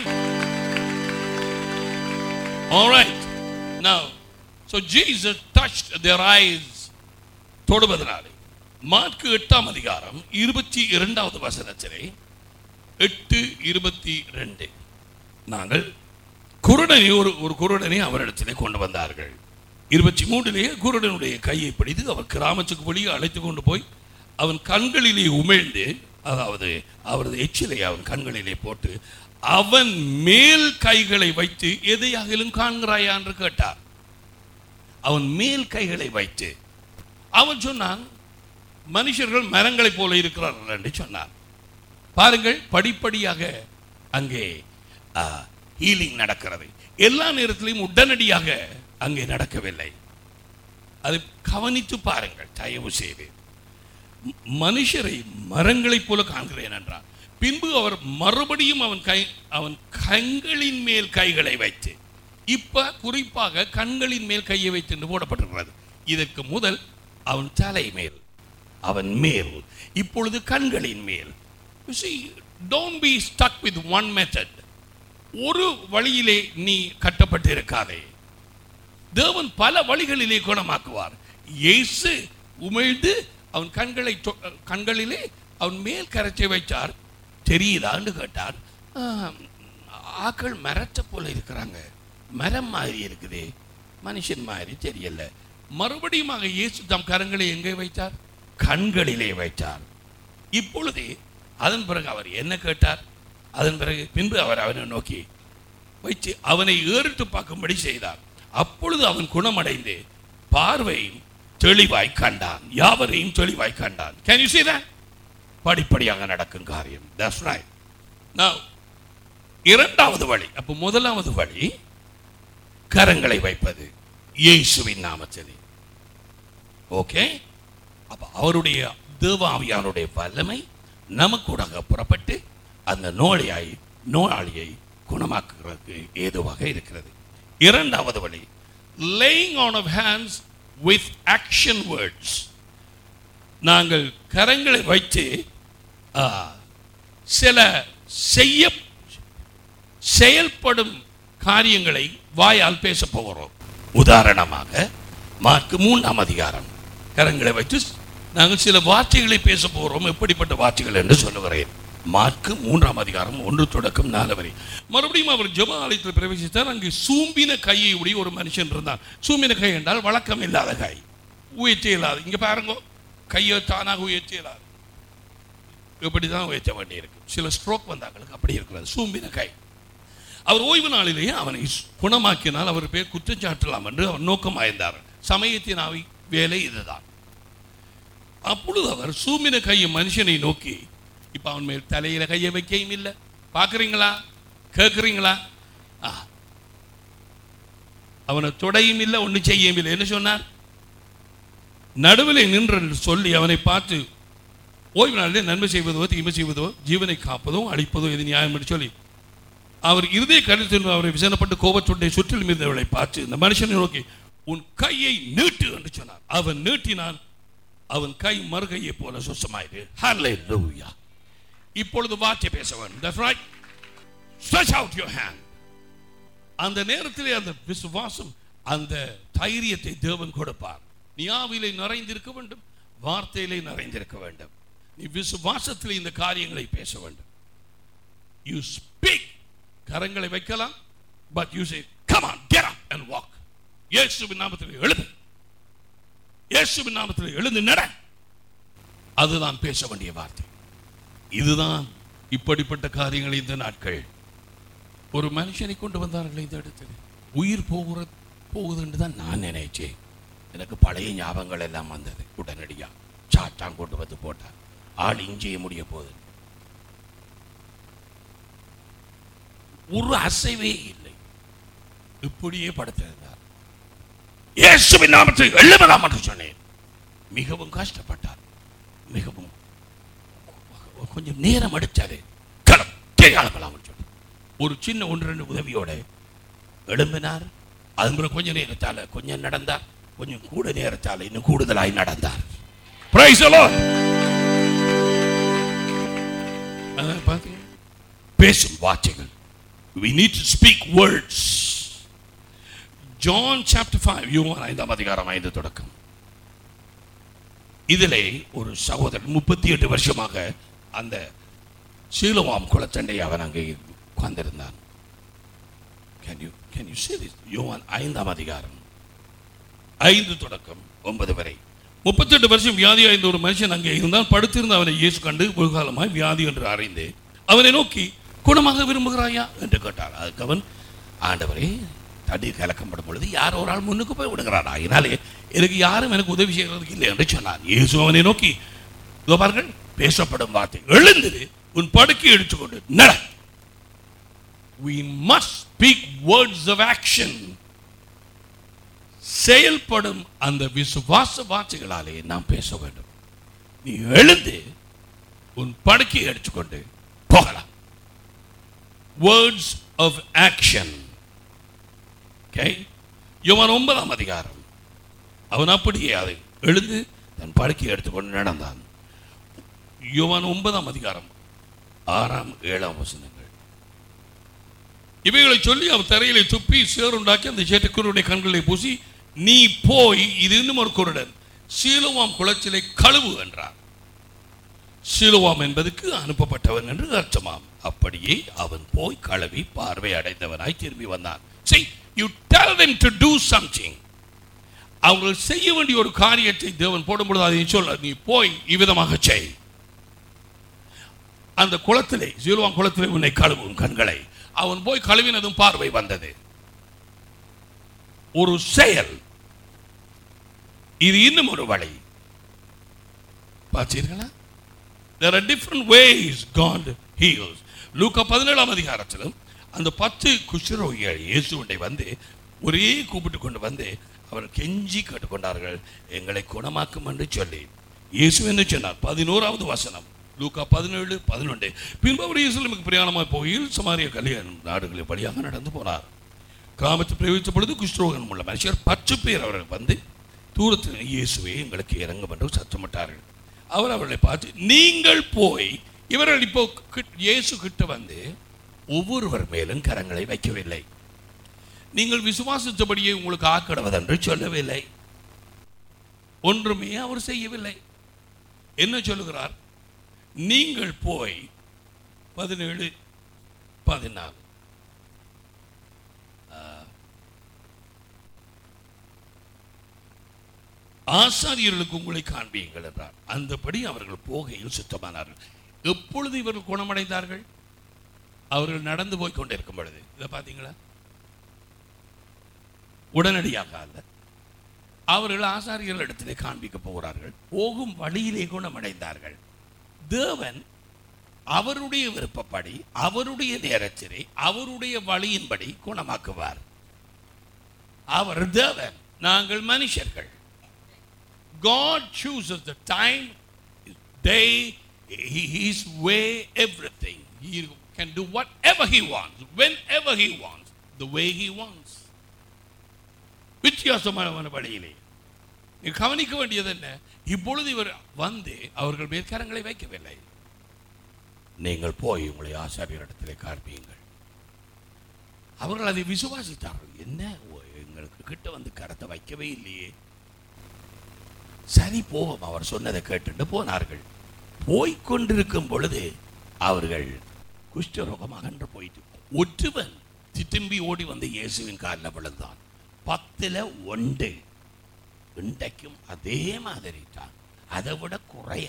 All right. Now, so Jesus touched their eyes. தொடுவதனாலே மாற்கு எட்டாம் அதிகாரம் இருபத்தி இரண்டாவது வசனத்திலே, எட்டு இருபத்தி ரெண்டு, நாங்கள் குருடனை ஒரு ஒரு குருடனை அவரிடத்திலே கொண்டு வந்தார்கள். இருபத்தி மூன்றிலேயே குருடனுடைய கையை பிடித்து அவர் கிராமத்துக்கு வெளியே அழைத்து கொண்டு போய் அவன் கண்களிலே உமிழ்ந்து, அதாவது அவரது எச்சிலை அவன் கண்களிலே போட்டு அவன் மேல் கைகளை வைத்து, எதையாகிலும் காண்கிறாயா என்று கேட்டார். அவன் மேல் கைகளை வைத்து அவன் சொன்னான், மனுஷர்கள் மரங்களை போல இருக்கிறார்கள் என்று சொன்னார். பாருங்கள், படிப்படியாக அங்கே ஹீலிங் நடக்கிறது. எல்லா நேரத்திலையும் உடனடியாக அங்கே நடக்கவில்லை. அதை கவனித்து பாருங்கள் தயவு செய்து. மனுஷரை மரங்களைப் போல காண்கிறேன் என்றார். பின்பு அவர் மறுபடியும் அவன் கை அவன் கண்களின் மேல் கைகளை வைத்து, இப்ப குறிப்பாக கண்களின் மேல் கையை வைத்து என்று போடப்பட்டிருக்கிறது. இதற்கு முதல் அவன் தலை மேல், அவன் மேல், இப்பொழுது கண்களின் மேல். You see, don't be stuck with one method. ஒரு வழியிலே நீ கட்டப்பட்டு இருக்காதே. தேவன் பல வழிகளிலே குணமாக்குவார். இயேசு உமிழ்ந்து அவன் கண்களை கண்களிலே அவன் மேல் கரைச்சி வைத்தார். தெரியுதான்னு கேட்டார். ஆக்கள் மரத்தை போல இருக்கிறாங்க, மரம் மாதிரி இருக்குது, மனுஷன் மாதிரி தெரியல. மறுபடியும் இயேசு தம் கரங்களை எங்கே வைத்தார்? கண்களிலே வைத்தார். இப்பொழுது அதன் பிறகு அவர் என்ன கேட்டார்? அதன் பிறகு பின்பு அவர் அவனை நோக்கி வைத்து அவனை ஏறிட்டு பார்க்கும்படி செய்தார். அப்பொழுது அவன் குணமடைந்து பார்வையும் தெளிவாய் கண்டான், யாவரையும் தெளிவாய் கண்டான். Can you see that? படிப்படியாக நடக்கும் காரியம். That's right. Now இரண்டாவது வழி. அப்போ முதலாவது வழி கரங்களை வைப்பது இயேசுவின் நாமத்திலே. ஓகே, அப்ப அவருடைய தேவாவியானுடைய வல்லமை நமக்கூடாக புறப்பட்டு அந்த நோயாளி நோயாளியை குணமாக்குறதுக்கு ஏதுவாக இருக்கிறது. இரண்டாவது வழி laying on of hands with action words. நாங்கள் கரங்களை வைத்து சில செய்ய செயல்படும் காரியங்களை வாயால் பேச போகிறோம். உதாரணமாக மார்க்கு மூன்றாம் அதிகாரம் கரங்களை வைத்து நாங்கள் சில வார்த்தைகளை பேச போகிறோம். எப்படிப்பட்ட வார்த்தைகள் என்று சொல்லுகிறேன். மார்க்கு மூன்றாம் அதிகாரம் ஒன்று தொடக்கம் நாலு வரை. மறுபடியும் அவர் ஜெப ஆலயத்தில் பிரவேசித்தார். அங்கு சூம்பின கையை உடைய ஒரு மனுஷன் இருந்தான். சூம்பின கை என்றால் வழக்கம் இல்லாத கை, உயர்த்தி இல்லாது. இங்க பாருங்க, கையை தானாக உயர்த்தி இல்லாது, இப்படிதான் உயர்த்த வேண்டி இருக்கு. சில ஸ்ட்ரோக் வந்தாங்களுக்கு அப்படி இருக்கிறது, சூம்பின கை. அவர் ஓய்வு நாளிலேயே அவனை குணமாக்கினால் அவர் பேர் குற்றச்சாட்டலாம் என்று அவர் நோக்கமாயிருந்தார். சமயத்தின் ஆவி வேலை இதுதான். அப்பொழுது அவர் சூம்பின கையை மனுஷனை நோக்கி, இப்ப அவன் மேல் தலையில கையை வைக்கையும் இல்லை, பார்க்குறீங்களா, கேட்குறீங்களா, அவனை தொடையும் இல்லை, ஒன்றும் செய்யவும் இல்லை. என்ன சொன்னார்? நடுவில் நின்று சொல்லி அவனை பார்த்து, ஓய்வு நாளிலே நன்மை செய்வதோ தீமை செய்வதோ ஜீவனை காப்பதோ அழிப்பதோ இது நியாயம் என்று சொல்லி அவர் இருதய கருத்தில் அவரை விசனப்பட்டு கோபத்துடைய சுற்றிலும் இருந்தவர்களை பார்த்து இந்த மனுஷனை நோக்கி, உன் கையை நீட்டு என்று சொன்னார். அவன் நீட்டினான், அவன் கை மறுகையை போல சுத்தமாயிரு. ஹல்லேலூயா. இப்பொழுது வார்த்தை பேச வேண்டும். That's right. Stretch out your hand. அந்த நேரத்திலே அந்த விசுவாசம், அந்த தைரியத்தை தேவன் கொடுப்பார். நீ ஆவிலே நிறைந்திருக்க வேண்டும், வார்த்தையிலே நிறைந்திருக்க வேண்டும். நீ விசுவாசத்தில் இந்த காரியங்களை பேச வேண்டும். You speak. கரங்களை வைக்கலாம், but you say, come on, get up and walk. இயேசுவின் நாமத்தில் எழுந்து, இயேசுவின் நாமத்தில் எழுந்து நட. அதுதான் பேச வேண்டிய வார்த்தை. இதுதான் இப்படிப்பட்ட காரியங்கள். இந்த நாட்கள் ஒரு மனுஷனை கொண்டு வந்தார்கள் இந்த இடத்துல. உயிர் போகிற போகுது என்று தான் நான் நினைச்சேன். எனக்கு பழைய ஞாபகங்கள் எல்லாம் வந்தது. உடனடியா சாத்தான் கொண்டு வந்து போட்டார். ஆள் இஞ்சிய முடிய போகுது. ஒரு அசைவே இல்லை, இப்படியே படுத்திருந்தார். இயேசுவின் நாமத்தில் எழுதலாம் என்று சொன்னேன். மிகவும் கஷ்டப்பட்டார், மிகவும் கொஞ்சம் நேரம் அடிச்சாரு. களம் கேட்கலாம் சொல்லி ஒரு சின்ன ஒன்று ரெண்டு உதவியோட எழும்பினார். அது கொஞ்சம் நேரத்தால கொஞ்சம் நடந்தார், கொஞ்சம் கூட நேரத்தால இன்னும் கூடுதலாய் நடந்தார். Praise the Lord. பேசும் வார்த்தைகள். We need to speak words. John chapter five, யோவான் ஐந்தாம் அதிகாரம் ஐந்து தொடக்கம். இதிலே ஒரு சகோதரன் முப்பத்தி எட்டு வருஷமாக அந்த சீலோவாம் குளத்தண்டை அவன் அங்கே உட்கார்ந்திருந்தான். Can you can you see this? யோவான் ஐந்தாம் அதிகாரம் ஐந்து தொடக்கம் ஒன்பது வரை. முப்பத்தி எட்டு வருஷம் வியாதி அடைந்த ஒரு மனுஷன் அங்கே இருந்தான். படுத்திருந்த அவனை இயேசு கண்டு ஒரு காலமாய் வியாதி என்று அறிந்து அவனை நோக்கி, குணமாக விரும்புகிறாயா என்று கேட்டார். அதுக்கு அவன், ஆண்டவரே, தண்ணீர் கலக்கப்படும் பொழுது யார் ஒரு ஆள் முன்னுக்கு போய் விடுகிறாரா, அதனாலே எனக்கு யாரும் எனக்கு உதவி செய்கிறதுக்கு இல்லை என்று சொன்னார். இயேசு அவனை நோக்கி, இதோ பாருங்கள், பேசப்படும் வார்த்தை, எழுந்திரு, உன் படுக்கை எடுத்துக்கொண்டு நட. We must speak words of action. செயல்படும் அந்த விசுவாச வார்த்தைகளாலே நாம் பேச வேண்டும். நீ எழுந்து உன் படுக்கையை எடுத்துக்கொண்டு போகலாம். Words of action. Okay? யோவான் ஒன்பதாம் அதிகாரம். அவன் அப்படியே அதை எழுந்து தன் படுக்கையை எடுத்துக்கொண்டு நடந்தான். யோவான் ஒன்பதாம் அதிகாரம் ஆறாம் ஏழாம் வசனங்கள். இவைகளை சொல்லி அவர் தரையிலே துப்பி சேருண்டாக்கி அந்த சேட்டுக்குருடைய கண்களை பூசி, நீ போய், இது இன்னும் ஒரு குருடன், சீலோவாம் குளத்திலே கழுவு என்றார். சிலுவாம் என்பதற்கு அனுப்பப்பட்டவன் என்று அர்த்தமாம். அப்படியே அவன் போய் கழுவி பார்வை அடைந்தவனாய் திரும்பி வந்தான். See, you tell them to do something. அவர்கள் செய்ய வேண்டிய ஒரு காரியத்தை தேவன் போடும்பொழுது அதை சொல்ல, நீ போய் இவ்விதமாக செய். அந்த குளத்திலே, சிலுவாம் குளத்திலே உன்னை கழுவும் கண்களை. அவன் போய் கழுவினதும் பார்வை வந்தது. ஒரு செயல். இது இன்னும் ஒரு வழி. பார்த்தீர்களா? There are different ways God heals. லூக்கா பதினேழாம் அதிகாரத்திலும் அந்த பத்து குஷ்டரோகிகள் இயேசுவை வந்து ஒரே கூப்பிட்டு கொண்டு வந்து அவர் கெஞ்சி கேட்டுக்கொண்டார்கள், எங்களை குணமாக்கும் என்று சொல்லி. இயேசு என்ன சொன்னார்? பதினோராவது வசனம், லூக்கா பதினேழு பதினொன்று. பின்பு அவர் இயேசுவுக்கு பிரயாணமாக போகையில் சமாரிய கல்யாணம் நாடுகளில் வழியாக நடந்து போனார். கிராமத்தில் பிரவேசித்த பொழுது குஷ்டரோகம் உள்ள மனுஷர் பத்து பேர் அவர்கள் வந்து தூரத்தில் இயேசுவே எங்களுக்கு இறங்கும் என்று சத்தமிட்டார்கள். அவர் அவர்களை பார்த்து, நீங்கள் போய், இவர்கள் இப்போ இயேசு கிட்ட வந்து ஒவ்வொருவர் மேலும் கரங்களை வைக்கவில்லை, நீங்கள் விசுவாசித்தபடியே உங்களுக்கு ஆக்கிடுவதென்று சொல்லவில்லை, ஒன்றுமே அவர் செய்யவில்லை. என்ன சொல்லுகிறார்? நீங்கள் போய் பதினேழு பதினாலு ஆசாரியர்களுக்கு உங்களை காண்பியுங்கள் என்றார். அந்தபடி அவர்கள் போகையில் சுத்தமானார்கள். எப்பொழுது இவர்கள் குணமடைந்தார்கள்? அவர்கள் நடந்து போய் கொண்டிருக்கும் பொழுது. இதை பார்த்தீங்களா? உடனடியாக அல்ல. அவர்கள் ஆசாரியர்கள் இடத்திலே காண்பிக்க போகிறார்கள். போகும் வழியிலே குணமடைந்தார்கள். தேவன் அவருடைய விருப்பப்படி, அவருடைய நேரத்திலே, அவருடைய வழியின்படி குணமாக்குவார். அவர் தேவன், நாங்கள் மனுஷர்கள். God chooses the time, day, His way, everything. He can do whatever He wants, whenever He wants, the way He wants. வித்தியாசமான வழியிலே. நீ கவனிக்க வேண்டியது என்ன? இப்பொழுது இவர் வந்து அவர்கள் மேல் கரங்களை வைக்கவில்லை. நீங்கள் போய் உங்களை ஆசாரியரிடத்திலே காண்பியுங்கள். அவர்கள் அதை விசுவாசித்தார்கள். என்ன, எங்களுக்கு கிட்ட வந்து கரத்தை வைக்கவே இல்லையே, சரி போவோம், அவர் சொன்னதை கேட்டு போனார்கள். போய்கொண்டிருக்கும் பொழுது அவர்கள் குஷ்டரோகமாக என்று போயிட்டு ஒற்றுவன் திரும்பி ஓடி வந்து இயேசுவின் காலில் விழுந்தான். பத்துல ஒன்று. இன்றைக்கும் அதே மாதிரி தான், அதை விட குறைய.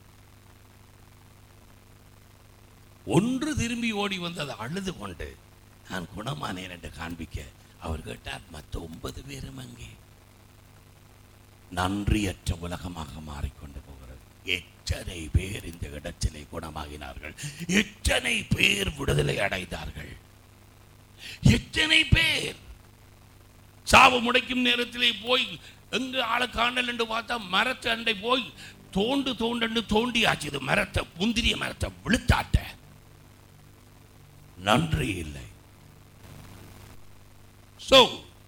ஒன்று திரும்பி ஓடி வந்து அதை அழுது கொண்டு நான் குணமானேன் என்று காண்பிக்க அவர் கேட்டார், மற்ற ஒன்பது பேரும் அங்கே. நன்றியற்ற உலகமாக மாறிக்கொண்டு போகிறது. எத்தனை பேர் இந்த இடத்திலே குணமாகினார்கள்? எத்தனை பேர் விடுதலை அடைந்தார்கள்? எத்தனை பேர் சாவு முடைக்கும் நேரத்திலே போய் எங்கு ஆளை காணல் என்று பார்த்தா மரத்தை அண்டை போய் தோண்டு தோண்டு தோண்டி ஆச்சு. மரத்தை, முந்திரிய மரத்தை விழுத்தாட்ட. நன்றி இல்லை. So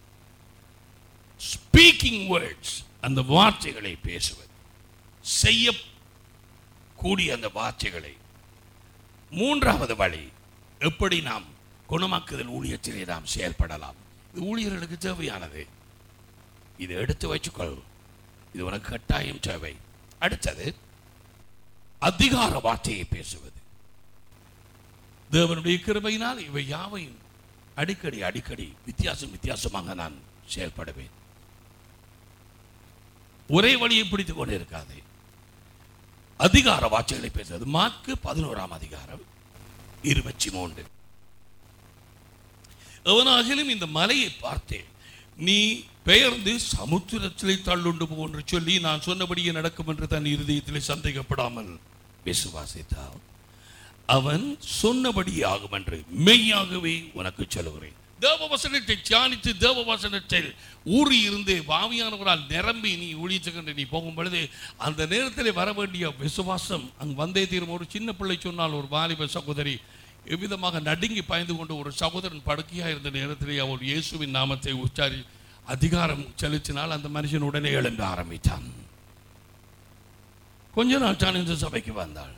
speaking words, அந்த வார்த்தைகளை பேசுவது, செய்யக்கூடிய அந்த வார்த்தைகளை. மூன்றாவது வழி, எப்படி நாம் குணமாக்குதல் ஊழியத்திலே நாம் செயல்படலாம். இது ஊழியர்களுக்கு தேவையானது. இதை எடுத்து வச்சுக்கொள், இது உனக்கு கட்டாயம் தேவை. அடுத்தது அதிகார வார்த்தையை பேசுவது. தேவனுடைய கிருபையினால் இவை யாவையும் அடிக்கடி அடிக்கடி வித்தியாசம் வித்தியாசமாக நான் செயல்படுவேன். ஒரே வழியை பிடித்துக் கொண்டு இருக்காது. அதிகார வார்த்தைகளை பேசுவது. மாற்கு பதினோராம் அதிகாரம் இருபத்தி மூன்று. எவனாகிலும் இந்த மலையை பார்த்தேன், நீ பெயர்ந்து சமுத்திரத்திலே தள்ளுண்டு போ என்று சொல்லி நான் சொன்னபடியே நடக்கும் என்று தன் இருதயத்திலே சந்தேகப்படாமல் விசுவாசித்தால் அவன் சொன்னபடியே ஆகும் என்று மெய்யாகவே உனக்கு சொல்லுகிறேன். தேவ வசனத்தை தியானித்து தேவ வசனத்தில் ஊறி இருந்து பாவியானவரால் நிரம்பி நீ ஊழியத்துக்கு நீ போகும் பொழுது அந்த நேரத்தில் வர வேண்டிய விசுவாசம் அங்கு வந்தே தீரும். ஒரு சின்ன பிள்ளை சொன்னால், ஒரு வாலிப சகோதரி எவ்விதமாக நடுங்கி பாய்ந்து கொண்டு ஒரு சகோதரன் படுக்கையாக இருந்த நேரத்திலே அவர் இயேசுவின் நாமத்தை உச்சாரி அதிகாரம் செலுத்தினால் அந்த மனுஷன் உடனே எழும்ப ஆரம்பித்தான். கொஞ்ச நாள் தான் இந்த சபைக்கு வந்தாள்.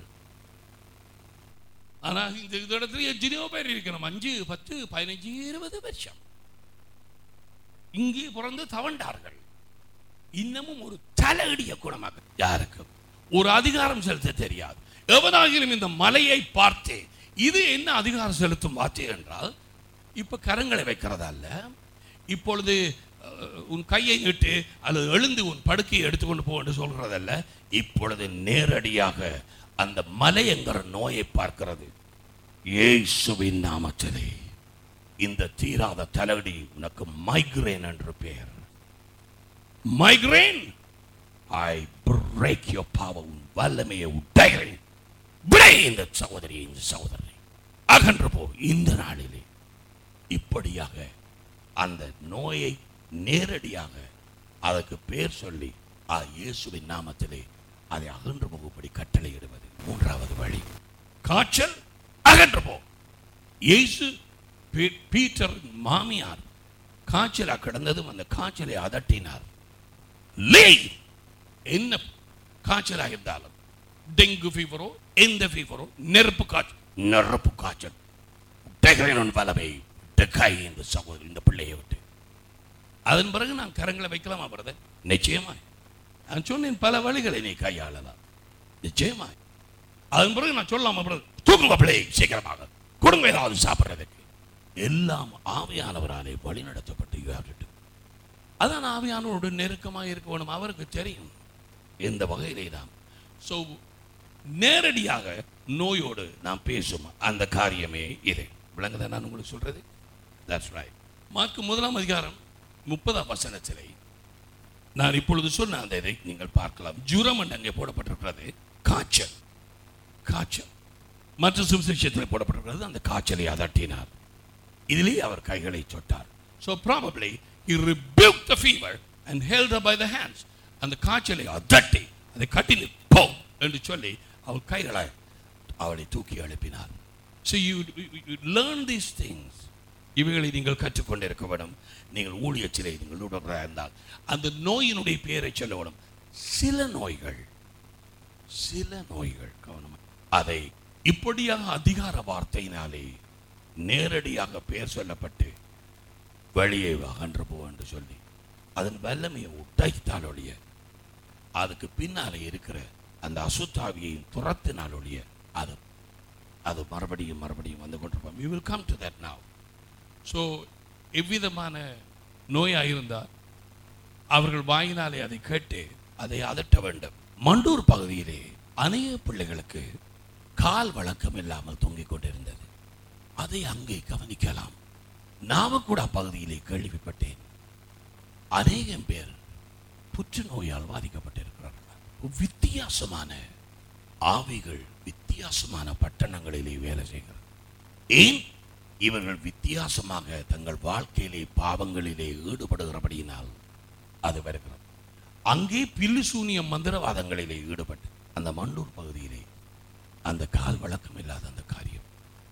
ஆனால் இந்த இடத்துல எத்தனையோ பேர் இருக்கணும், அஞ்சு பத்து பதினஞ்சு இருபது வருஷம் இங்கே பிறந்து தவண்டார்கள். இன்னமும் ஒரு தலையடிய குணமாக யாருக்கும் ஒரு அதிகாரம் செலுத்த தெரியாது. எவனாகிலும் இந்த மலையை பார்த்து, இது என்ன அதிகாரம் செலுத்தும் வார்த்தை என்றால், இப்ப கரங்களை வைக்கிறதா இல்ல, இப்பொழுது உன் கையை நீட்டு அல்லது எழுந்து உன் படுக்கையை எடுத்துக்கொண்டு போ என்று சொல்கிறதல்ல, இப்பொழுது நேரடியாக அந்த மலை என்கிற நோயை பார்க்கிறது. இயேசுவின் நாமத்திலே இந்த தீராத தலைவலி உனக்கு மைக்ரேன் என்று பெயர். Migraine, I break your power. உன் வல்லமையை உடைகிறேன். விடை இந்த சகோதரி, இந்த சகோதரனை அகன்று போ இந்த நாளிலே. இப்படியாக அந்த நோயை நேரடியாக அதற்கு பேர் சொல்லி இயேசுவின் நாமத்திலே அதை அகன்று போகும்படி கட்டளையிடுவது. மூன்றாவது வழி, காய்ச்சல் அகன்று போ. இயேசு பீட்டர் மாமியார் காய்ச்சலா கிடந்ததும் அந்த காய்ச்சலை அதட்டினார். என்ன காய்ச்சலா இருந்தாலும், டெங்கு ஃபீவரோ எந்த ஃபீவரோ, நெருப்பு காய்ச்சல், நெருப்பு காய்ச்சல் வலவை இந்த சகோதரி இந்த பிள்ளையை விட்டு. அதன் பிறகு நான் கரங்களை வைக்கலாமா பிரதர்? நிச்சயமாய். நான் சொன்னேன் பல வழிகளை நீ கையாளலாம், நிச்சயமாய். அதன் பிறகு நான் சொல்லலாமா பிரதர்? தூக்குங்க பிள்ளையை சீக்கிரமாக, கொடுங்க ஏதாவது சாப்பிட்றதுக்கு. எல்லாம் ஆவியானவராலே வழி நடத்தப்பட்டு, அதான் ஆவியானவரோடு நெருக்கமாக இருக்க வேணும். அவருக்கு தெரியும் இந்த வகையிலே தான். ஸோ நேரடியாக நோயோடு நாம் பேசும் அந்த காரியமே இது. விளங்குதா நான் உங்களுக்கு சொல்றது? That's right. மார்க்கு முதலாம் அதிகாரம் முப்பதாம் வசனத்திலே நான் இப்பொழுது சொன்ன அந்த இதை நீங்கள் பார்க்கலாம். ஜுரம் என்று அங்கே போடப்பட்டிருக்கிறது, காய்ச்சல். காய்ச்சல் மற்ற சுவிசேஷத்தில் போடப்பட்டிருக்கிறது, அந்த காய்ச்சலை அதட்டினார். இதிலே அவர் கைகளை தொட்டார். So probably he rebuked the fever and held her by the hands. அந்த காய்ச்சலை அதட்டி அதை கட்டினு போ என்று சொல்லி அவர் கைகளை அவளை தூக்கி எழுப்பினார். So you, you learn these things. இவைகளை நீங்கள் கற்றுக்கொண்டிருக்க வேண்டும். நீங்கள் ஊழியத்திலே நீங்கள் இருந்தால் அந்த நோயினுடைய பெயரை சொல்ல வேண்டும். சில நோய்கள் சில நோய்கள் கவனம், அதை இப்படியாக அதிகார வார்த்தையினாலே நேரடியாக பெயர் சொல்லப்பட்டு வெளியே அகன்று போ என்று சொல்லி அதன் வல்லமையை உடைத்தால் ஒழிய, அதுக்கு பின்னாலே இருக்கிற அந்த அசுத்தாவியையும் துரத்தினால் ஒழிய அது அது மறுபடியும் மறுபடியும் வந்து கொண்டிருப்போம். We will come to that now. So எவ்விதமான நோயாக இருந்தால் அவர்கள் வாயினாலே அதை கேட்டு அதை அதட்ட வேண்டும். மண்டூர் பகுதியிலே அநேக பிள்ளைகளுக்கு கால் வழக்கம் இல்லாமல் தொங்கிக் கொண்டிருந்தது. அதை அங்கே கவனிக்கலாம். நாமக்கூடா பகுதியிலே கேள்விப்பட்டேன், அநேகம் பேர் புற்றுநோயால் பாதிக்கப்பட்டிருக்கிறார்கள். வித்தியாசமான ஆவிகள் வித்தியாசமான பட்டணங்களிலே வேலை செய்கிறார். ஏன்? இவர்கள் வித்தியாசமாக தங்கள் வாழ்க்கையிலே பாவங்களிலே ஈடுபடுகிறபடியினால் அது வருகிறது. அங்கே பில்லுசூனிய மந்திரவாதங்களிலே ஈடுபட்டு அந்த மண்டூர் பகுதியிலே அந்த கால் வழக்கம் இல்லாத அந்த காரியம்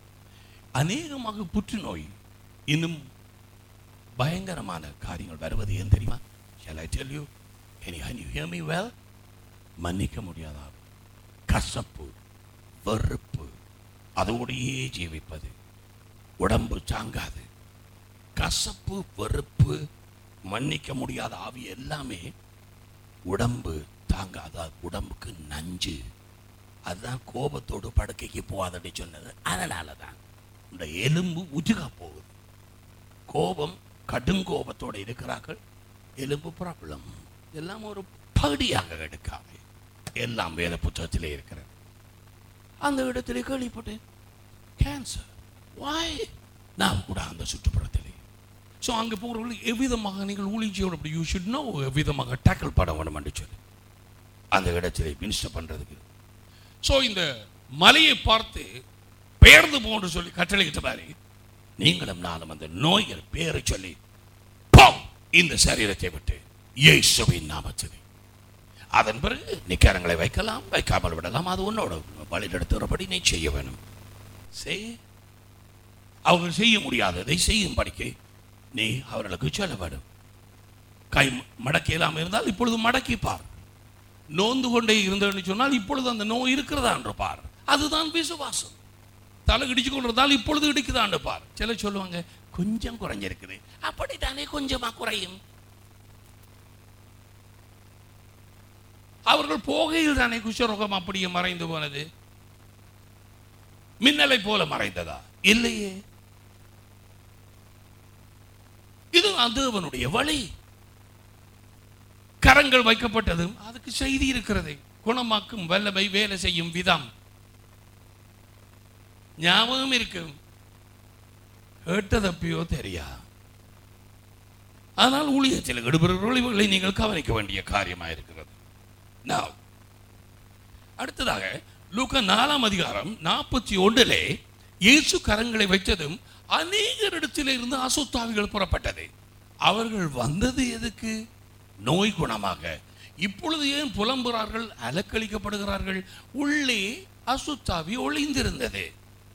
அநேகமாக புற்றுநோய் இன்னும் பயங்கரமான காரியங்கள் வருவது ஏன் தெரியுமா? Shall I tell you? Can you, can you hear me well? மன்னிக்க முடியாதா கசப்பு, வெறுப்பு, அதோடையே ஜீவிப்பது. உடம்பு தாங்காது. கசப்பு, வெறுப்பு, மன்னிக்க முடியாத ஆவி எல்லாமே உடம்பு தாங்காத, உடம்புக்கு நஞ்சு. அதுதான் கோபத்தோடு படுக்கைக்கு போகாதடி சொன்னது. அதனால தான் இந்த எலும்பு உஜுகா போகுது. கோபம், கடும் கோபத்தோடு இருக்கிறார்கள், எலும்பு ப்ராப்ளம். எல்லாம் ஒரு பகுதியாக எடுக்காம எல்லாம் வேத புத்தகத்திலே இருக்கிறது. அந்த இடத்திலே கேள்விப்பட்டு கேன்சர். வாய் நாம் கூட அந்த சுற்றுப்புறத்திலே. ஸோ அங்கே போகிறவர்கள் எவ்விதமாக நீங்கள் ஊழிச்சியோட யூ ஷுட் நோ எவ்விதமாக டேக்கிள் பண்ண வேணும் என்று சொல்லி அந்த இடத்திலே மினிஸ்டர் பண்ணுறதுக்கு. ஸோ இந்த மலையை பார்த்து பெயர்ந்து போன்று சொல்லி கட்டளையிட்ட மாதிரி நீங்களும் நானும் அந்த நோய்கள் பேரை சொல்லி போ இந்த சரீரத்தை விட்டு இயேசுவின் நாமத்தில். அதன் பிறகு நிக்காரங்களை வைக்கலாம், வைக்காமல் விடலாம். அது உன்னோட வழிநடத்துகிறபடி நீ செய்ய வேணும். செய். அவர்கள் செய்ய முடியாததை செய்யும் படிக்க நீ அவர்களுக்கு சொல்ல வேண்டும். கை மடக்கி இல்லாமல் இருந்தால் இப்பொழுது மடக்கி பார். நோந்து கொண்டே இருந்தேன்னு சொன்னால் இப்பொழுது அந்த நோய் இருக்கிறதா என்று பார். அதுதான் விசுவாசம். தலை இடிச்சு கொண்டிருந்தால் இப்பொழுது இடிக்குதான்னு பார். சில சொல்லுவாங்க கொஞ்சம் குறைஞ்சிருக்குது. அப்படித்தானே கொஞ்சமா குறையும். அவர்கள் போகையில் தானே குஷ்டரோகம் அப்படியே மறைந்து போனது. மின்னலை போல மறைந்ததா? இல்லையே. இது தேவனுடைய வழி. கரங்கள் வைக்கப்பட்டதும் அதுக்கு செய்தி இருக்கிறது. குணமாக்கும் வல்லமை, வேலை செய்யும் விதம் ஞாபகம் இருக்கும். கேட்டதப்பியோ தெரியா. ஆனால் ஊழியத்தில் ஈடுபடுபவர்களை நீங்கள் கவனிக்க வேண்டிய காரியமாக இருக்கிறது. அடுத்ததாக லூக்கா நாலாம் அதிகாரம் நாற்பத்தி ஒன்றிலே இயேசு கரங்களை வைத்ததும் அநேகரிடத்தில் இருந்து அசுத்தாவிகள் புறப்பட்டது. அவர்கள் வந்தது எதுக்கு? நோய் குணமாக. இப்பொழுது ஏன் புலம்புகிறார்கள், அலக்களிக்கப்படுகிறார்கள்? உள்ளே அசுத்தாவி ஒளிந்திருந்தது.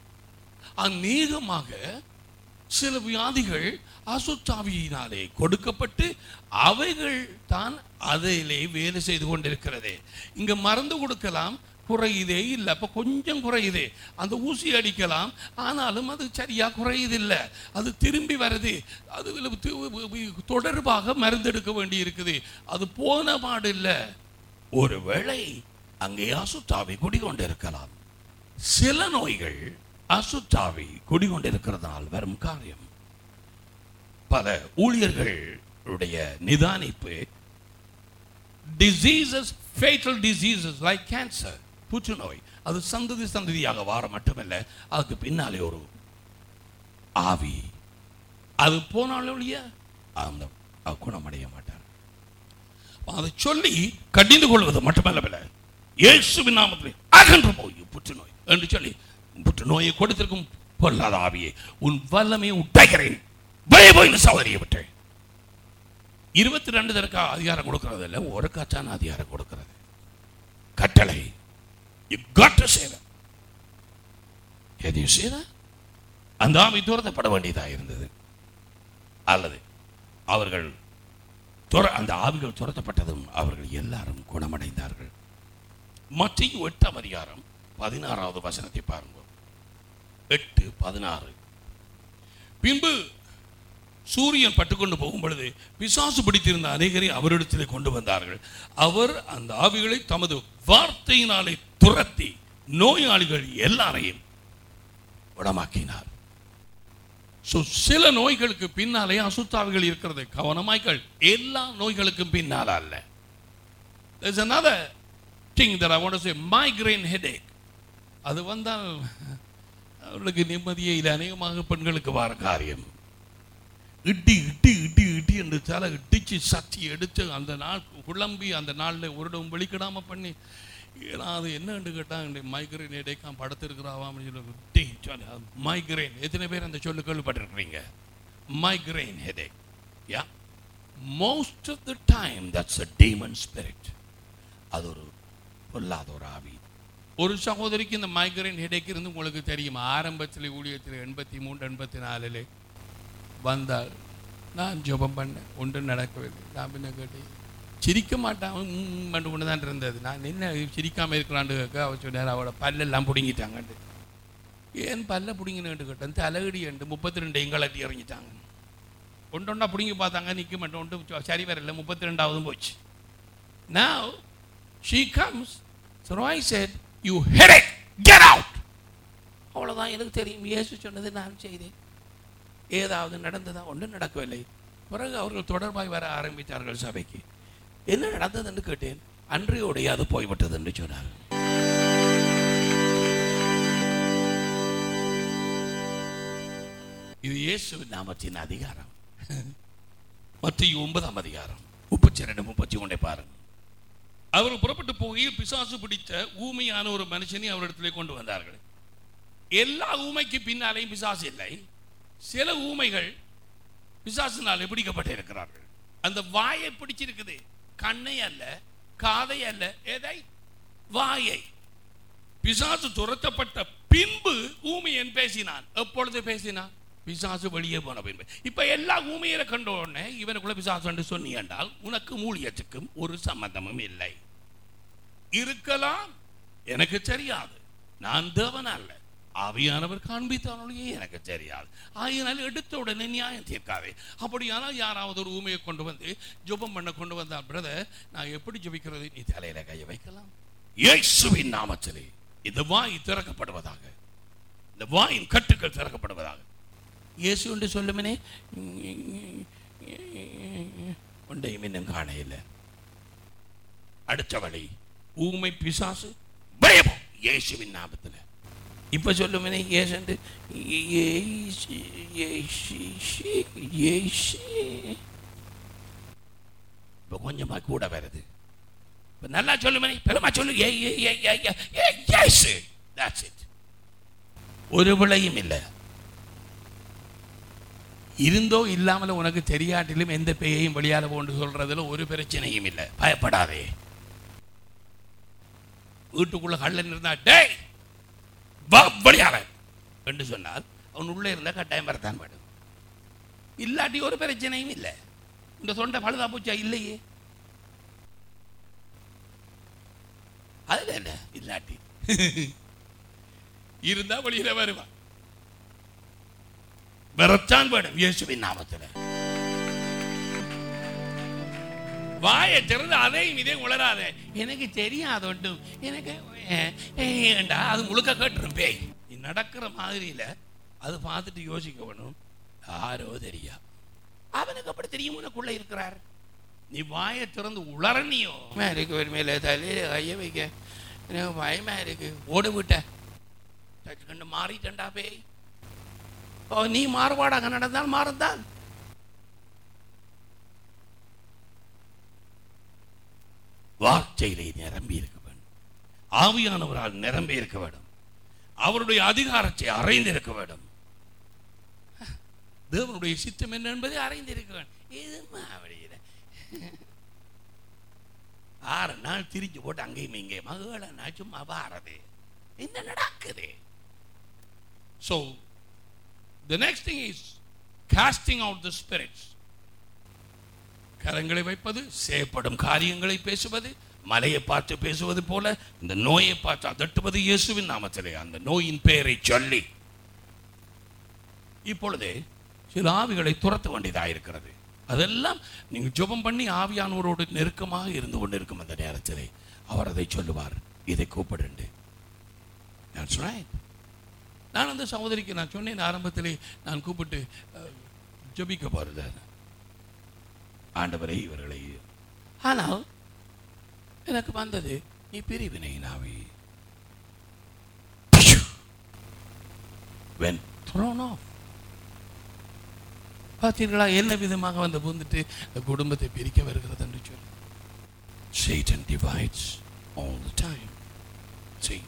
அநேகமாக சில வியாதிகள் அசுத்தாவியினாலே கொடுக்கப்பட்டு அவைகள் தான் அதிலே வேலை செய்து கொண்டிருக்கிறது. இங்க மருந்து கொடுக்கலாம், குறையுதே இல்லை, அப்போ கொஞ்சம் குறையுது. அந்த ஊசி அடிக்கலாம், ஆனாலும் அது சரியா குறையுதில்லை, அது திரும்பி வருது. அது தொடர்பாக மருந்து எடுக்க வேண்டி இருக்குது. அது போன பாடு இல்லை. ஒருவேளை அங்கே அசுத்தாவி குடிகொண்டிருக்கலாம். சில நோய்கள் அசுத்தாவி குடிகொண்டிருக்கிறதால் வரும் காரியம். பல ஊழியர்களுடைய நிதானிப்பு, diseases, fatal diseases like cancer, புற்றுநோய், அது சந்ததி சந்ததியாக வார மட்டுமல்ல, அதுக்கு பின்னாலே ஒரு ஆவி, அது போனாலும் அந்த குணமடைய மாட்டார். அதை சொல்லி கடிந்து கொள்வது மட்டுமல்ல, இயேசுவின் நாமத்தில் அகன்று போய் புற்றுநோய் என்று சொல்லி, புற்றுநோயை கொடுத்திருக்கும் பொல்லாத ஆவியை உன் வல்லமையை உடைக்கிறேன், சகோதரியை விட்டு. இருபத்தி ரெண்டு தரக்கா அதிகாரம் கொடுக்கிறது இல்லை, ஒரு காச்சான அதிகாரம் கொடுக்கிறது. கட்டளை, you got to say that. Can you say that? அந்த ஆவி துரத்தப்பட வேண்டியதாக இருந்தது. அல்லது அவர்கள் அந்த ஆவிகள் துரத்தப்பட்டதும் அவர்கள் எல்லாரும் குணமடைந்தார்கள். மத்தேயு எட்டாம் அதிகாரம் பதினாறாவது வசனத்தை பாருங்கள். எட்டு பதினாறு. பின்பு சூரியன் பட்டுக்கொண்டு போகும் பொழுது பிசாசு பிடித்திருந்த அநேகரை அவரிடத்தில் கொண்டு வந்தார்கள். அவர் அந்த ஆவிகளை தமது வார்த்தையினாலே துரத்தி நோயாளிகள் எல்லாரையும் குணமாக்கினார். சில நோய்களுக்கு பின்னாலே அசுத்தாவிகள் இருக்கிறது. கவனமாய்கள், எல்லா நோய்களுக்கும் பின்னால் அல்ல. There's another thing that I want to say, migraine headache. அது வந்தால் அவர்களுக்கு நிம்மதியே இல்லை. அநேகமாக பெண்களுக்கு வர காரியம். இட்டி இட்டி இட்டி இட்டி என்று தலை இட்டிச்சு சக்தி எடுத்து அந்த நாள் குழம்பி அந்த நாளில் ஒரு இடம் வெளிக்கிடாமல் பண்ணி, ஏன்னா அது என்னன்னு கேட்டால் மைக்ரைன் ஹெடேக்காம் படுத்திருக்கிறாவாம் சொல்லி மைக்ரைன். எத்தனை பேர் அந்த சொல்லு கேள்விப்பட்டிருக்கிறீங்க? Migraine headache. Yeah, most of the time that's a demon spirit. அது ஒரு பொல்லாத ஒரு ஆவி. ஒரு சகோதரிக்கு இந்த மைக்ரைன் ஹெடேக் இருந்து உங்களுக்கு தெரியும். ஆரம்பத்தில் ஊழியத்தில் எண்பத்தி மூன்று எண்பத்தி நாலில் வந்தால் நான் ஜெபம் பண்ணேன், ஒன்றும் நடக்கவில்லை. நான் பின்ன கேட்டு சிரிக்க மாட்டான் மண்டு கொண்டு தான் இருந்தது. நான் என்ன சிரிக்காமல் இருக்கிறான்னு கேட்க அவள் சொன்னார், அவளோட பல்லெல்லாம் பிடுங்கிட்டாங்கண்டு. ஏன் பல்ல பிடிங்கினு கேட்டேன். தலையடி என்று முப்பத்தி ரெண்டு எங்களாட்டி இறங்கிட்டாங்க. ஒன்று ஒன்றா பிடுங்கி பார்த்தாங்க, நிற்க மாட்டோம், ஒன்று சரி வரல, முப்பத்தி ரெண்டாவதும் போச்சு. Now she comes, so I said, you headache, get out. அவ்வளோதான் எனக்கு தெரியும். இயேசு சொன்னது நான் செய்தேன். ஏதாவது நடந்ததா? ஒன்றும் நடக்கவில்லை. பிறகு அவர்கள் தொடர்பாய் வர ஆரம்பித்தார்கள் சபைக்கு. என்ன நடந்தது என்று கேட்டேன். அன்றையோடைய அது போய்விட்டது என்று சொன்னார். இது இயேசுவின் நாமத்தின் அதிகாரம். மத்தேயு ஒன்பதாம் அதிகாரம் முப்பத்தி இரண்டு முப்பத்தி ஒன்றை பாருங்க. அவர் புறப்பட்டு போகையில் பிசாசு பிடித்த ஊமையான ஒரு மனுஷனை அவரிடத்திலே கொண்டு வந்தார்கள். எல்லா ஊமைக்கு பின்னாலேயும் பிசாசு இல்லை. சில ஊமைகள் பிசாசினாலே பிடிக்கப்பட்டிருக்கிறார்கள். அந்த வாயை பிடிச்சிருக்குது, கண்ணை அல்ல, காதை அல்ல, எதை? வாயை. பிசாசு துரத்தப்பட்ட பின்பு ஊமையன் பேசினான். எப்பொழுது பேசினான்? பிசாசு வெளியே போன பின்பு. இப்ப எல்லா ஊமையரை கண்ட உடனே இவனுக்குள்ள பிசாசு என்று சொன்னி என்றால் உனக்கு ஊழியத்துக்கும் ஒரு சம்பந்தமும் இல்லை. இருக்கலாம், எனக்கு தெரியாது, நான் தேவன் அல்ல, ஆவியானவர் காண்பித்தானே எனக்கு தெரியாது. ஆகினால் எடுத்த உடனே நியாயம் தீர்க்காதே. அப்படியானால் யாராவது ஒரு ஊமையை கொண்டு வந்து ஜெபம் பண்ண கொண்டு வந்தால், பிரதர் நான் எப்படி ஜெபிக்கிறது? நீ தலையில கையை வைக்கலாம். இயேசுவின் நாமத்திலே இந்த வாய் திறக்கப்படுவதாக. இந்த வாயின் கட்டுக்கள் திறக்கப்படுவதாக. இயேசு என்று சொல்லுமனே ஒன்றையும் இன்னும் காண இல்லை. அடுத்த வழி ஊமை பிசாசு பயமும் இயேசுவின் நாமத்தில். இப்ப சொல்லுமனே இயேசு இப்ப கொஞ்சமா கூட வருது. இப்ப நல்லா சொல்லுமனே பெருமா சொல்லு இயேசு. That's it. ஒரு விளையும் இல்லை. இருந்தோ இல்லாமல உனக்கு தெரியாட்டிலும் எந்த பேயையும் வெளியால போன்று சொல்றதுல ஒரு பிரச்சனையும் இல்லை. பயப்படாதே. வீட்டுக்குள்ள கள்ளன் இருந்தா டேய் வா வெளியால என்று சொன்னால் அவன் உள்ள இருந்த கட்டாயம் வரத்தான் வேண்டும். இல்லாட்டி ஒரு பிரச்சனையும் இல்லை. இந்த தொண்டை பழுதா போச்சா? இல்லையே. அதுல என்ன இல்லாட்டி இருந்தா வெளியில வருவான். வரத்தான் வேணும் இயேசுவின் நாமத்தில். வாயை திறந்து அதையும் இதையும் உளராத. எனக்கு தெரியாது ஒன்றும் எனக்கு ஏண்டா அது முழுக்க கேட்டுரும் பேய். நீ நடக்கிற மாதிரியில அது பார்த்துட்டு யோசிக்க வேணும். யாரோ தெரியா அவனுக்கு அப்படி தெரியும் உனக்குள்ள இருக்கிறார். நீ வாயை திறந்து உளரணியோ இருக்கு ஒரு மேல தலையில கைய வைக்க எனக்கு பயமா இருக்கு ஓடு விட்ட கண்டு மாறிட்டா பேய். நீ மாறுபாடாக நடந்தால் மாறுதான். வார்த்தையிலே நிரம்பி இருக்க வேண்டும். ஆவியானவரால் நிரம்பி இருக்க வேண்டும். அவருடைய அதிகாரத்தை அறைந்திருக்க வேண்டும். தேவனுடைய சித்தம் என்ன என்பதை அறைந்திருக்க வேண்டும். இது மாவடியில ஆறு நாள் திரிஞ்சு போட்டு அங்கேயும் இங்கே மகள நான் சும்மா வாரது என்ன நடக்குது. So the next thing is casting out the spirits. கரங்களை வைப்பது, செய்யப்படும் காரியங்களை பேசுவது, மலையை பார்த்து பேசுவது போல இந்த நோயை பார்த்து அதட்டுவது இயேசுவின் நாமத்திலே அந்த நோயின் பெயரை சொல்லி. இப்பொழுது சில ஆவிகளை துரத்த வேண்டியதாக இருக்கிறது. அதெல்லாம் நீங்கள் ஜெபம் பண்ணி ஆவியானவரோடு நெருக்கமாக இருந்து கொண்டிருக்கும் அந்த நேரத்திலே அவர் அதை சொல்லுவார். இதை கூப்பிடுண்டு. That's right. நான் அந்த சகோதரிக்கு நான் சொன்னேன் ஆரம்பத்திலே நான் கூப்பிட்டு ஜெபிக்க போறது ஆண்டவரை இவர்களை. ஆனால் எனக்கு வந்தது நீ பிரிவினை நாவி. When thrown off. பார்த்தீர்களா என்ன விதமாக வந்து பூந்துட்டு குடும்பத்தை பிரிக்க வருகிறது என்று சொல்லி. Satan divides all the time. See.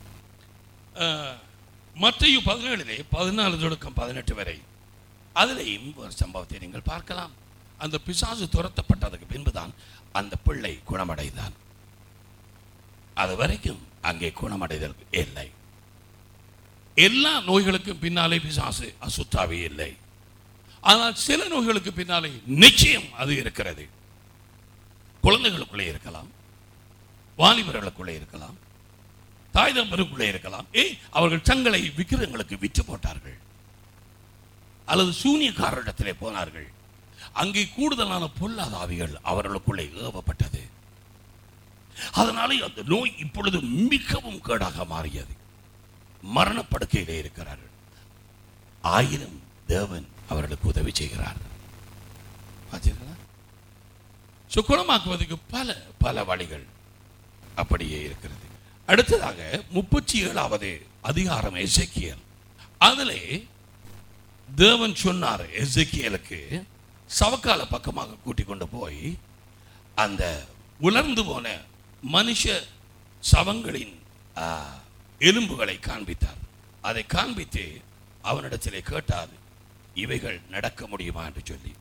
மத்தேயு பதினேழிலே பதினாலு தொடக்கம் பதினெட்டு வரை அதிலேயும் ஒரு சம்பவத்தை நீங்கள் பார்க்கலாம். அந்த பிசாசு துரத்தப்பட்டதுக்கு பின்புதான் அந்த பிள்ளை குணமடைந்தான். அது வரைக்கும் அங்கே குணமடைதல் இல்லை. எல்லா நோய்களுக்கும் பின்னாலே பிசாசு அசுத்தாவே இல்லை. ஆனால் சில நோய்களுக்கு பின்னாலே நிச்சயம் அது இருக்கிறது. குழந்தைகளுக்குள்ளே இருக்கலாம், வாலிபர்களுக்குள்ளே இருக்கலாம், தாய் தம்பருக்குள்ளே இருக்கலாம். ஏய் அவர்கள் தங்களை விக்கிரங்களுக்கு விற்று போட்டார்கள் அல்லது சூனியக்காரரிடத்திலே போனார்கள். அங்கே கூடுதலான பொல்லாத ஆவிகள் அவர்களுக்குள்ளே ஏவப்பட்டது. அதனாலே அந்த நோய் இப்பொழுது மிகவும் கேடாக மாறியது. மரணப்படுக்கையிலே இருக்கிறார்கள். ஆயிரம் தேவன் அவர்களுக்கு உதவி செய்கிறார். பார்த்தீர்களா? குணமாக்குவதற்கு பல பல வழிகள் அப்படியே இருக்கிறது. அடுத்ததாக முப்பத்தி ஏழாவது அதிகாரம் எசேக்கியேல். அதிலே தேவன் சொன்னார் எசேக்கியேலுக்கு சவக்கால பக்கமாக கூட்டிக் கொண்டு போய் அந்த உலர்ந்து போன மனுஷ சவங்களின் எலும்புகளை காண்பித்தார். அதை காண்பித்து அவனிடத்திலே கேட்டார் இவைகள் நடக்க முடியுமா என்று சொல்லி.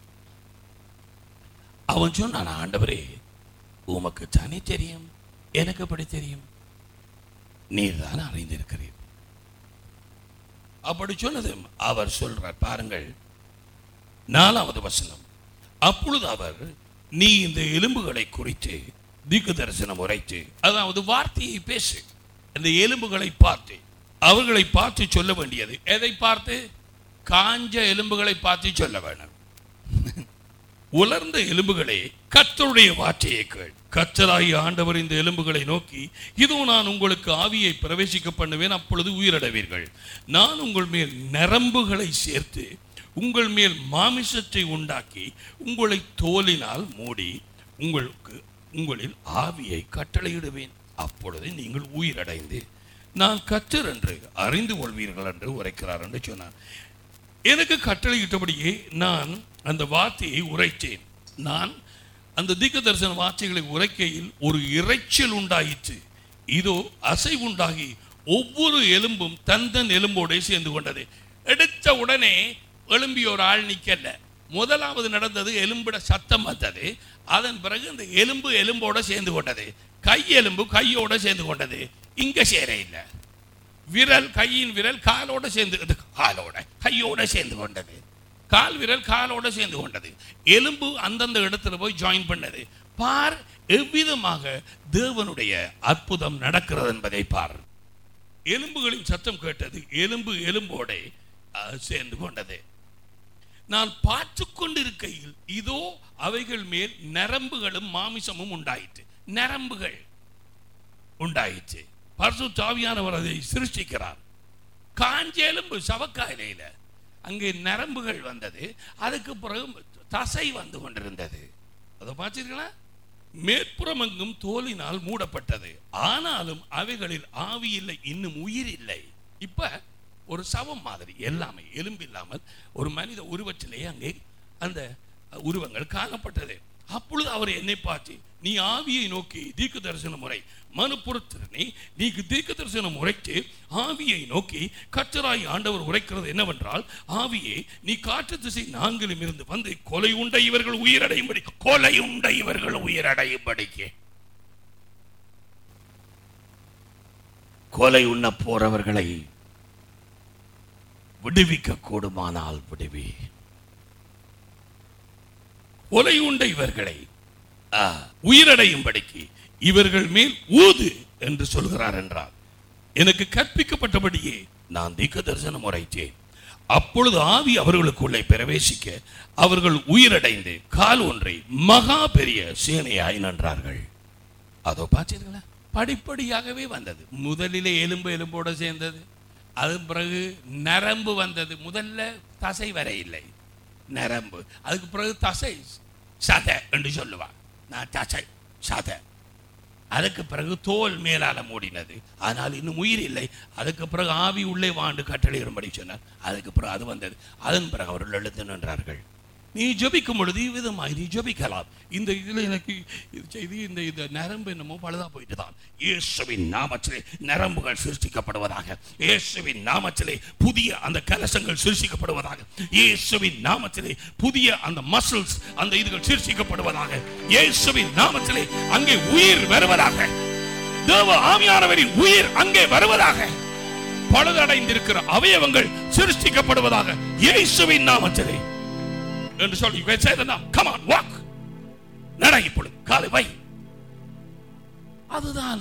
அவன் சொன்னான், ஆண்டவரே உமக்கு தானே தெரியும், எனக்கு எப்படி தெரியும், நீர் தான் அறிந்திருக்கிறீர். அப்படி சொன்னதும் அவர் சொல்றார் பாருங்கள் நாலாவது வசனம். அப்பொழுது அவர் நீ இந்த எலும்புகளை குறித்து தீர்க்க தரிசனம் உரைத்து, அதாவது வார்த்தையை பேசு, இந்த எலும்புகளை பார்த்து அவர்களை பார்த்து சொல்ல வேண்டியது. எதை பார்த்து? காஞ்ச எலும்புகளை பார்த்து சொல்ல வேணும். உலர்ந்த எலும்புகளே கர்த்தருடைய வார்த்தையை கேள். கர்த்தராகிய ஆண்டவர் இந்த எலும்புகளை நோக்கி, இதோ நான் உங்களுக்கு ஆவியை பிரவேசிக்க பண்ணுவேன், அப்பொழுது உயிரடைவீர்கள். நான் உங்கள் மேல் நரம்புகளை சேர்த்து உங்கள் மேல் மாமிசத்தை உண்டாக்கி உங்களை தோலினால் மூடி உங்களுக்கு உங்களில் ஆவியை கட்டளையிடுவேன். அப்பொழுது நீங்கள் உயிரடைந்து நான் கர்த்தர் என்று அறிந்து கொள்வீர்கள் என்று உரைக்கிறார் என்று சொன்னார். எனக்கு கட்டளையிட்டபடியே நான் அந்த வார்த்தையை உரைத்தேன். நான் அந்த தீர்க்க தரிசன வார்த்தைகளை உரைக்கையில் ஒரு இறைச்சல் உண்டாயிற்று. இதோ அசைவுண்டாகி ஒவ்வொரு எலும்பும் தன் தன் எலும்போடு சேர்ந்து கொண்டது. எடுத்த உடனே எலும்பி ஒரு ஆள் நிற்கல. முதலாவது நடந்தது எலும்பிட சத்தம் வந்தது. அதன் பிறகு இந்த எலும்பு எலும்போட சேர்ந்து கொண்டது. கை எலும்பு கையோட சேர்ந்து கொண்டது. இங்க சேர இல்லை. விரல் கையின் விரல் காலோட சேர்ந்து காலோட கையோட சேர்ந்து கொண்டது. கால் விரல் காலோட சேர்ந்து கொண்டது. எலும்பு அந்தந்த இடத்துல போய் ஜாயின் பண்ணது. பார் எவ்விதமாக தேவனுடைய அற்புதம் நடக்கிறது என்பதை பார். எலும்புகளின் சத்தம் கேட்டது. எலும்பு எலும்போட சேர்ந்து கொண்டது. நான் பார்த்து கொண்டிருக்கையில் இதோ அவைகள் மேல் நரம்புகளும் மாமிசமும் உண்டாயிற்று. நரம்புகள் உண்டாயிற்று. பரிசுத்த ஆவியானவர் அதை சிருஷ்டிக்கிறார். காஞ்ச எலும்பு சவக்காயில அங்கே நரம்புகள் வந்தது. அதுக்கு பிறகு தசை வந்து கொண்டிருந்தது. அதை பார்த்தீர்களா? மேற்புறமெங்கும் தோலினால் மூடப்பட்டது. ஆனாலும் அவைகளில் ஆவி இல்லை, இன்னும் உயிர் இல்லை. இப்ப ஒரு சவம் மாதிரி எல்லாமே எலும்பு இல்லாமல் ஒரு மனித உருவத்திலே அங்கே அந்த உருவங்கள் காணப்பட்டது. அப்பொழுது அவர் என்னை பார்த்து, நீ ஆவியை நோக்கி தீர்க்க தரிசனம் முறை மனுப்புறத்திறனே நீ தீர்க்க தரிசனம் உரைத்து ஆவியை நோக்கி கர்த்தராய் ஆண்டவர் உரைக்கிறது என்னவென்றால், ஆவியே நீ காற்று திசை நான்கிலும் இருந்து வந்து கொலை உண்ட இவர்கள் உயிரடையும்படி கொலை உண்ட இவர்கள் உயிரடையும்படிக்கு கொலை உண்ண போறவர்களை விடுவிக்க கூடுமானால் விடுவி. கொலை உண்ட இவர்களை உயிரடையும்படிக்கு இவர்கள் மேல் ஊது என்று சொல்கிறார் என்றார். எனக்கு கற்பிக்கப்பட்டபடியே நான் தீர்க்க தரிசனம் உரைத்தேன். அப்பொழுது ஆவி அவர்களுக்குள்ளே பிரவேசிக்க அவர்கள் உயிரடைந்து கால் ஒன்றை மகா பெரிய சேனையாய் நின்றார்கள். அதோ பார்த்தீர்களா? படிப்படியாகவே வந்தது. முதலிலே எலும்பு எலும்போட சேர்ந்தது. அதன் பிறகு நரம்பு வந்தது. முதல்ல தசை வர இல்லை, நரம்பு. அதுக்கு பிறகு தசை சதை என்று சொல்லுவார். நான் தசை சதை. அதுக்கு பிறகு தோல் மேலால மூடினது. ஆனால் இன்னும் உயிர் இல்லை. அதுக்கு பிறகு ஆவி உள்ளே வாண்டு கட்டளையிடும்படி சொன்னார். அதுக்கு பிறகு அது வந்தது. அதன் பிறகு அவர்கள் எழுந்து நின்றார்கள். நீ ஜபிக்கும் பொழுது விதமாய் நீ ஜபிக்கலாம். இந்த இதில் எனக்கு இது செய்தி இந்த இந்த நரம்பு என்னமோ பழுதா போயிட்டு தான். இயேசுவின் நாமத்திலே நரம்புகள் சிருஷ்டிக்கப்படுவதாக. இயேசுவின் நாமத்திலே புதிய அந்த கலசங்கள் சிருஷ்டிக்கப்படுவதாக. இயேசுவின் நாமத்திலே புதிய அந்த மசில்ஸ் அந்த இதுகள் சிருஷ்டிக்கப்படுவதாக. இயேசுவின் நாமத்திலே அங்கே உயிர் வருவதாக. தேவ ஆவியானவரின் உயிர் அங்கே வருவதாக. பழுதடைந்திருக்கிற அவயவங்கள் சிருஷ்டிக்கப்படுவதாக. இயேசுவின் நாமத்திலே என்று சொல்லி, you can say that now. Come on, walk. நடை, இப்பொழுது காலை வை. அதுதான்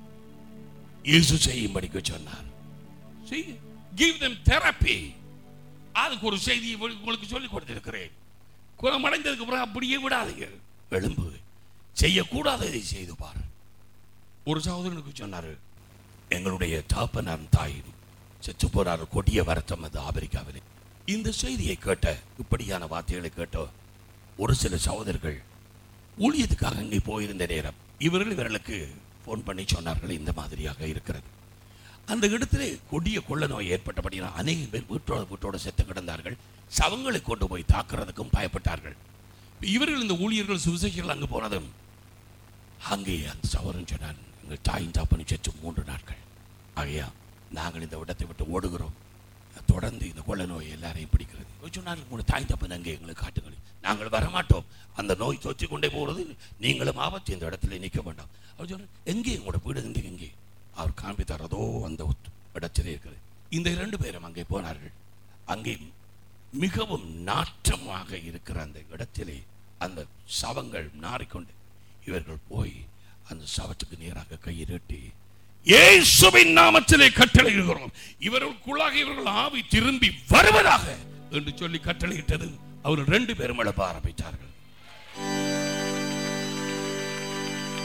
இயேசு செய்யும்படிக்கு சொன்னார். See, give them therapy. அதுக்கு ஒரு செய்தி உங்களுக்கு சொல்லிக் கொடுத்திருக்கிறேன். குணமடைந்ததுக்கு பிறகு அப்படியே விடாதீங்க. எழும்பு, செய்யக்கூடாததை செய்து பார். ஒரு சகோதரனுக்கு சொன்னாரு, எங்களுடைய தாப்பனார் தாயும் செத்து போனார். கொடிய வருத்தம் அது ஆப்பிரிக்காவிலே. இந்த செய்தியை கேட்ட, இப்படியான வார்த்தைகளை கேட்ட ஒரு சில சகோதரர்கள் ஊழியத்துக்காக அங்கே போயிருந்த நேரம் இவர்கள் இவர்களுக்கு போன் பண்ணி சொன்னார்கள், இந்த மாதிரியாக இருக்கிறது. அந்த இடத்திலே கொடிய கொள்ள நோய் ஏற்பட்டபடினா அநேக பேர் வீட்டோட வீட்டோட செத்து கிடந்தார்கள். சவங்களை கொண்டு போய் தாக்குறதுக்கும் பயப்பட்டார்கள். இவர்கள் இந்த ஊழியர்கள் சுவிசேஷர்கள் அங்கு போனதும் அங்கே அந்த சகோதரன் சொன்னான், எங்கள் தாயின் தாப்பனி செத்து மூன்று நாட்கள் ஆகையா நாங்கள் இந்த இடத்தை விட்டு ஓடுகிறோம். தொடர்ந்து இந்த கொள்ள நோய் எல்லாரையும் பிடிக்கிறது. சொன்னார்கள், உங்களோட தாய் தப்பன் அங்கே எங்களுக்கு காட்டுங்கள், நாங்கள் வரமாட்டோம். அந்த நோய் தொற்றி கொண்டே போகிறது, நீங்களும் ஆபத்து இந்த இடத்துல நிற்க வேண்டாம். அவர் சொன்னார், எங்கே உங்களோட வீடு இருந்து எங்கே? அவர் காண்பித்தார், அதோ அந்த இடத்திலே இருக்கிறது. இந்த இரண்டு பேரும் அங்கே போனார்கள். அங்கே மிகவும் நாற்றமாக இருக்கிற அந்த இடத்திலே அந்த சவங்கள் நாறிக்கொண்டு இவர்கள் போய் அந்த சவத்துக்கு நேராக கையை நீட்டி, இயேசுவின் நாமத்திலே கட்டளையிடுகிறோம், இவர்களுக்குள்ளாக இவர்கள் ஆவி திரும்பி வருவதாக என்று சொல்லி கட்டளையிட்டது. அவர்கள் ரெண்டு பேரும் எழுப்ப ஆரம்பித்தார்கள்.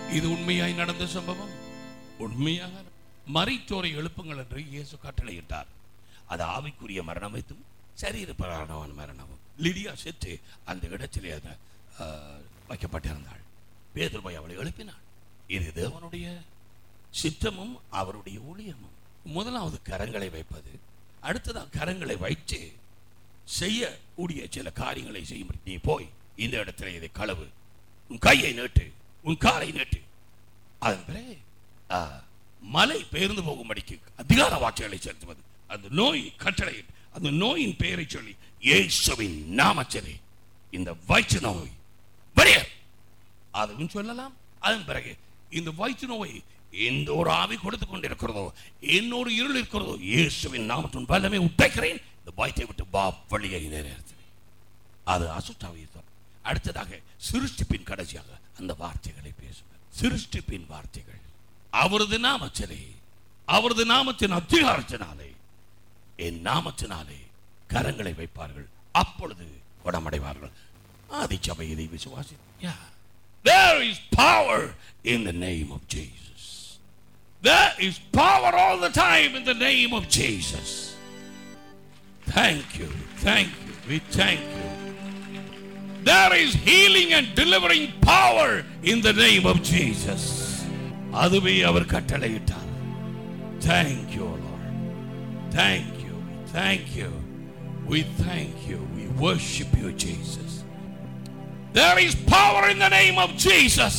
இது உண்மையாய் நடந்த சம்பவம். உண்மையாக மரித்தோரை எழுப்புங்கள் என்று இயேசு கட்டளையிட்டார். அது ஆவிக்குரிய மரணம் வைத்தும் சரீர பிராணமான மரணமும். லிடியா செத்து அந்த இடத்திலே வைக்கப்பட்டிருந்தாள். பேதுரு போய் அவளை எழுப்பினாள். இது தேவனுடைய சித்தமும் அவருடைய ஊழியமும். முதலாவது கரங்களை வைப்பது, அடுத்ததாக கரங்களை வைத்து செய்யக்கூடிய சில காரியங்களை செய்யும். நீ போய் இந்த இடத்துல இதை களவு, உன் கையை நீட்டு, உன் காலை நீட்டு. அதன் பிறகு மலை பெயர்ந்து போகும்படிக்கு அதிகார வார்த்தைகளை செலுத்துவது. அந்த நோய் கட்டளை, அந்த நோயின் பெயரை சொல்லி இயேசுவின் நாமத்திலே இந்த வயிற்று நோய் வெளியே அதுவும் சொல்லலாம். அதன் பிறகு இந்த வயிற்று நோயை எந்த ஒரு ஆவி கொடுத்து கொண்டிருக்கிறதோ, என்னொரு இருள் இருக்கிறதோ, இயேசுவின் நாமத்தின் வல்லமை உடைக்கிறேன், இந்த வயிற்றை விட்டு வா வழியை நேரத்தில் அது அசுத்தாவியது. அடுத்ததாக சிருஷ்டிப்பின் கடைசியாக அந்த வார்த்தைகளை பேசுவார். சிருஷ்டிப்பின் வார்த்தைகள் அவரது நாமத்திலே, அவரது நாமத்தின் அதிகாரத்தினாலே, என் நாமத்தினாலே கரங்களை வைப்பார்கள், அப்பொழுது குணமடைவார்கள். ஆதிச்சபை இதை விசுவாசி. There is power in the name of Jesus. There is power all the time in the name of Jesus. Thank you, thank you, we thank you. There is healing and delivering power in the name of Jesus. அதுவே அவர் கட்டளையிட்டார். Thank you, Lord. Thank you, thank you. We thank you. We worship you, Jesus. There is power in the name of Jesus.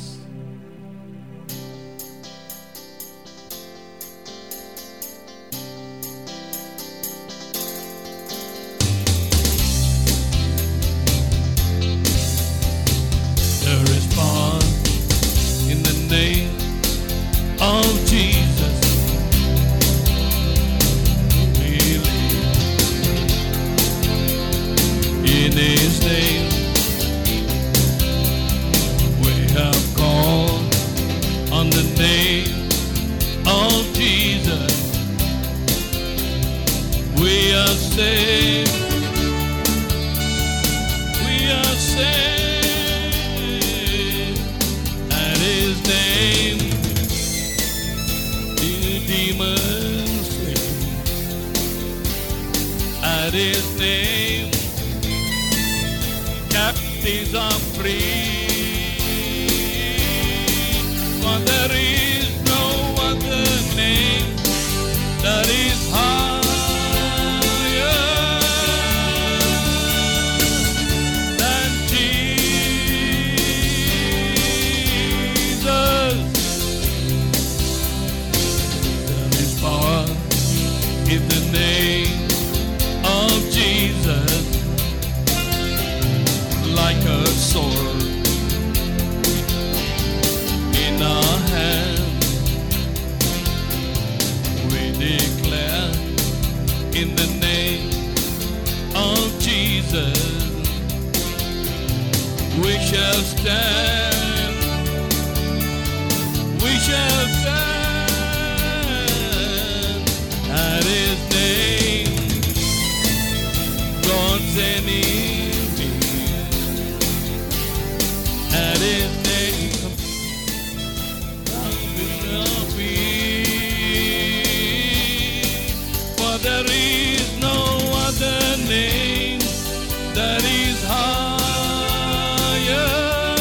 There is power in the name of Jesus. We live in His name. We have called on the name of Jesus. We are saved. We are saved at His name. The demons flee at His name. Captives are free. For there is no other name that is higher than Jesus. There is power in the name of Jesus, like a sword in our hand. We declare in the name of Jesus, we shall stand, we shall stand at His name. God's enemy at His name. For there is no other name that is higher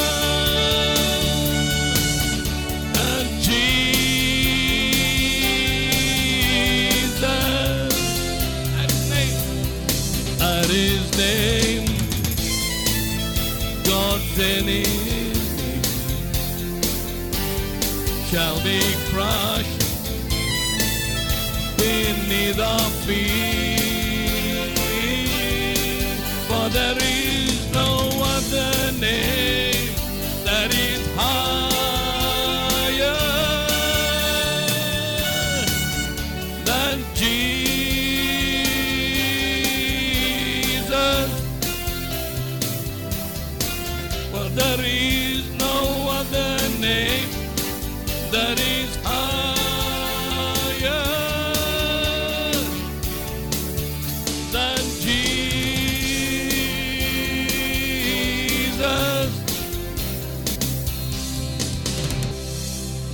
than Jesus. At His name, at His name, God's enemies shall be crushed beneath our feet. For there is no other name that is higher than Jesus. For there is no other name that is higher than Jesus.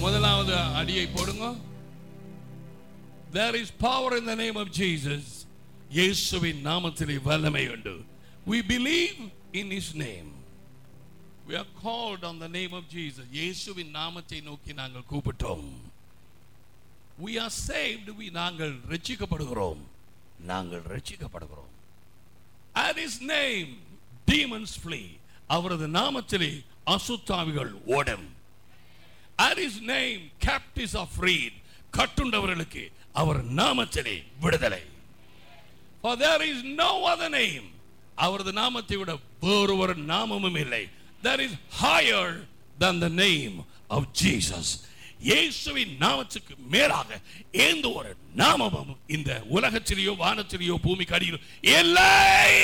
முதலாவது அடியை போடுங்க. There is power in the name of Jesus. இயேசுவின் நாமத்திலே வல்லமை உண்டு. We believe in his name. We are called on the name of Jesus. இயேசுவின் நாமத்தை நோக்கி நாங்கள் கூப்பிட்டோம். We are saved. We நாங்கள் ரட்சிக்கப்படுகிறோம். நாங்கள் ரட்சிக்கப்படுகிறோம். At his name demons flee. அவரது நாமத்திலே அசுத்தாவிகள் ஓடும். At his name captives are freed. கட்டுண்டவர்களுக்கு அவர் நாமத்திலே விடுதலை. For there is no other name. அவரது நாமத்தை விட வேறு ஒரு நாமமும் இல்லை. That is higher than the name of Jesus. இயேசுவின் நாமத்துக்கு மேலாக எந்த ஒரு நாமமும் இந்த உலகத்திலேயோ வானத்திலேயோ பூமிக்கு அடியிலோ இல்லை.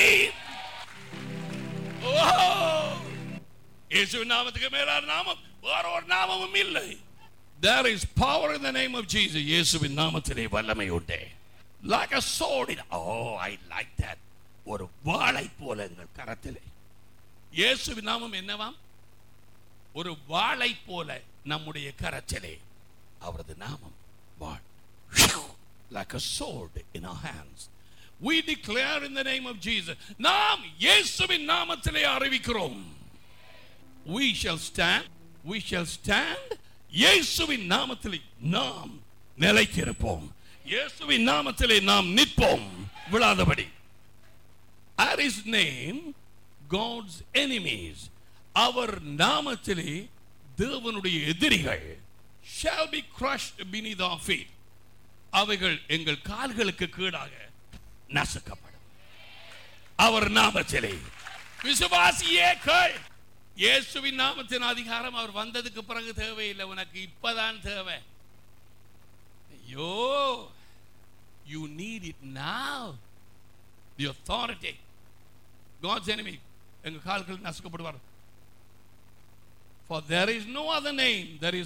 இயேசுவின் நாமத்துக்கு மேலான நாமம் வேற ஒரு நாமமும் இல்லை. There is power in the name of Jesus. இயேசுவின் நாமத்திலே வல்லமை உண்டு. Like a sword in, oh I like that. ஒரு வாளை போல எங்கள் கரத்திலே. இயேசுவின் நாமம் என்னவாம்? ஒரு வாளை போல நம்முடைய கரத்திலே அவரது நாமம் வாள். Like a sword in our hands. We declare in the name of Jesus. நாம் இயேசுவின் நாமத்திலே அறிவிக்கிறோம். We shall stand. We shall stand. இயேசுவின் நாமத்திலே நாம் நிலைத்திருப்போம். இயேசுவின் நாமத்திலே நாம் நிற்போம் விழாதபடி. At his name God's enemies, அவர் நாமத்திலே தேவனுடைய எதிரிகள் shall be crushed beneath our feet. அவைகள் எங்கள் கால்களுக்கு கீழாக நசுக்கப்படும். அவர் நாமத்திலே விசுவாசியே கேள். இயேசுவின் நாமத்தின் அதிகாரம் அவர் வந்ததுக்கு பிறகு தேவையில்லை, உனக்கு இப்பதான் தேவை. ஐயோ, you need it now. The authority. God's enemy எங்க கால்கள் நசுக்கப்படுவார். For there is no other name. There is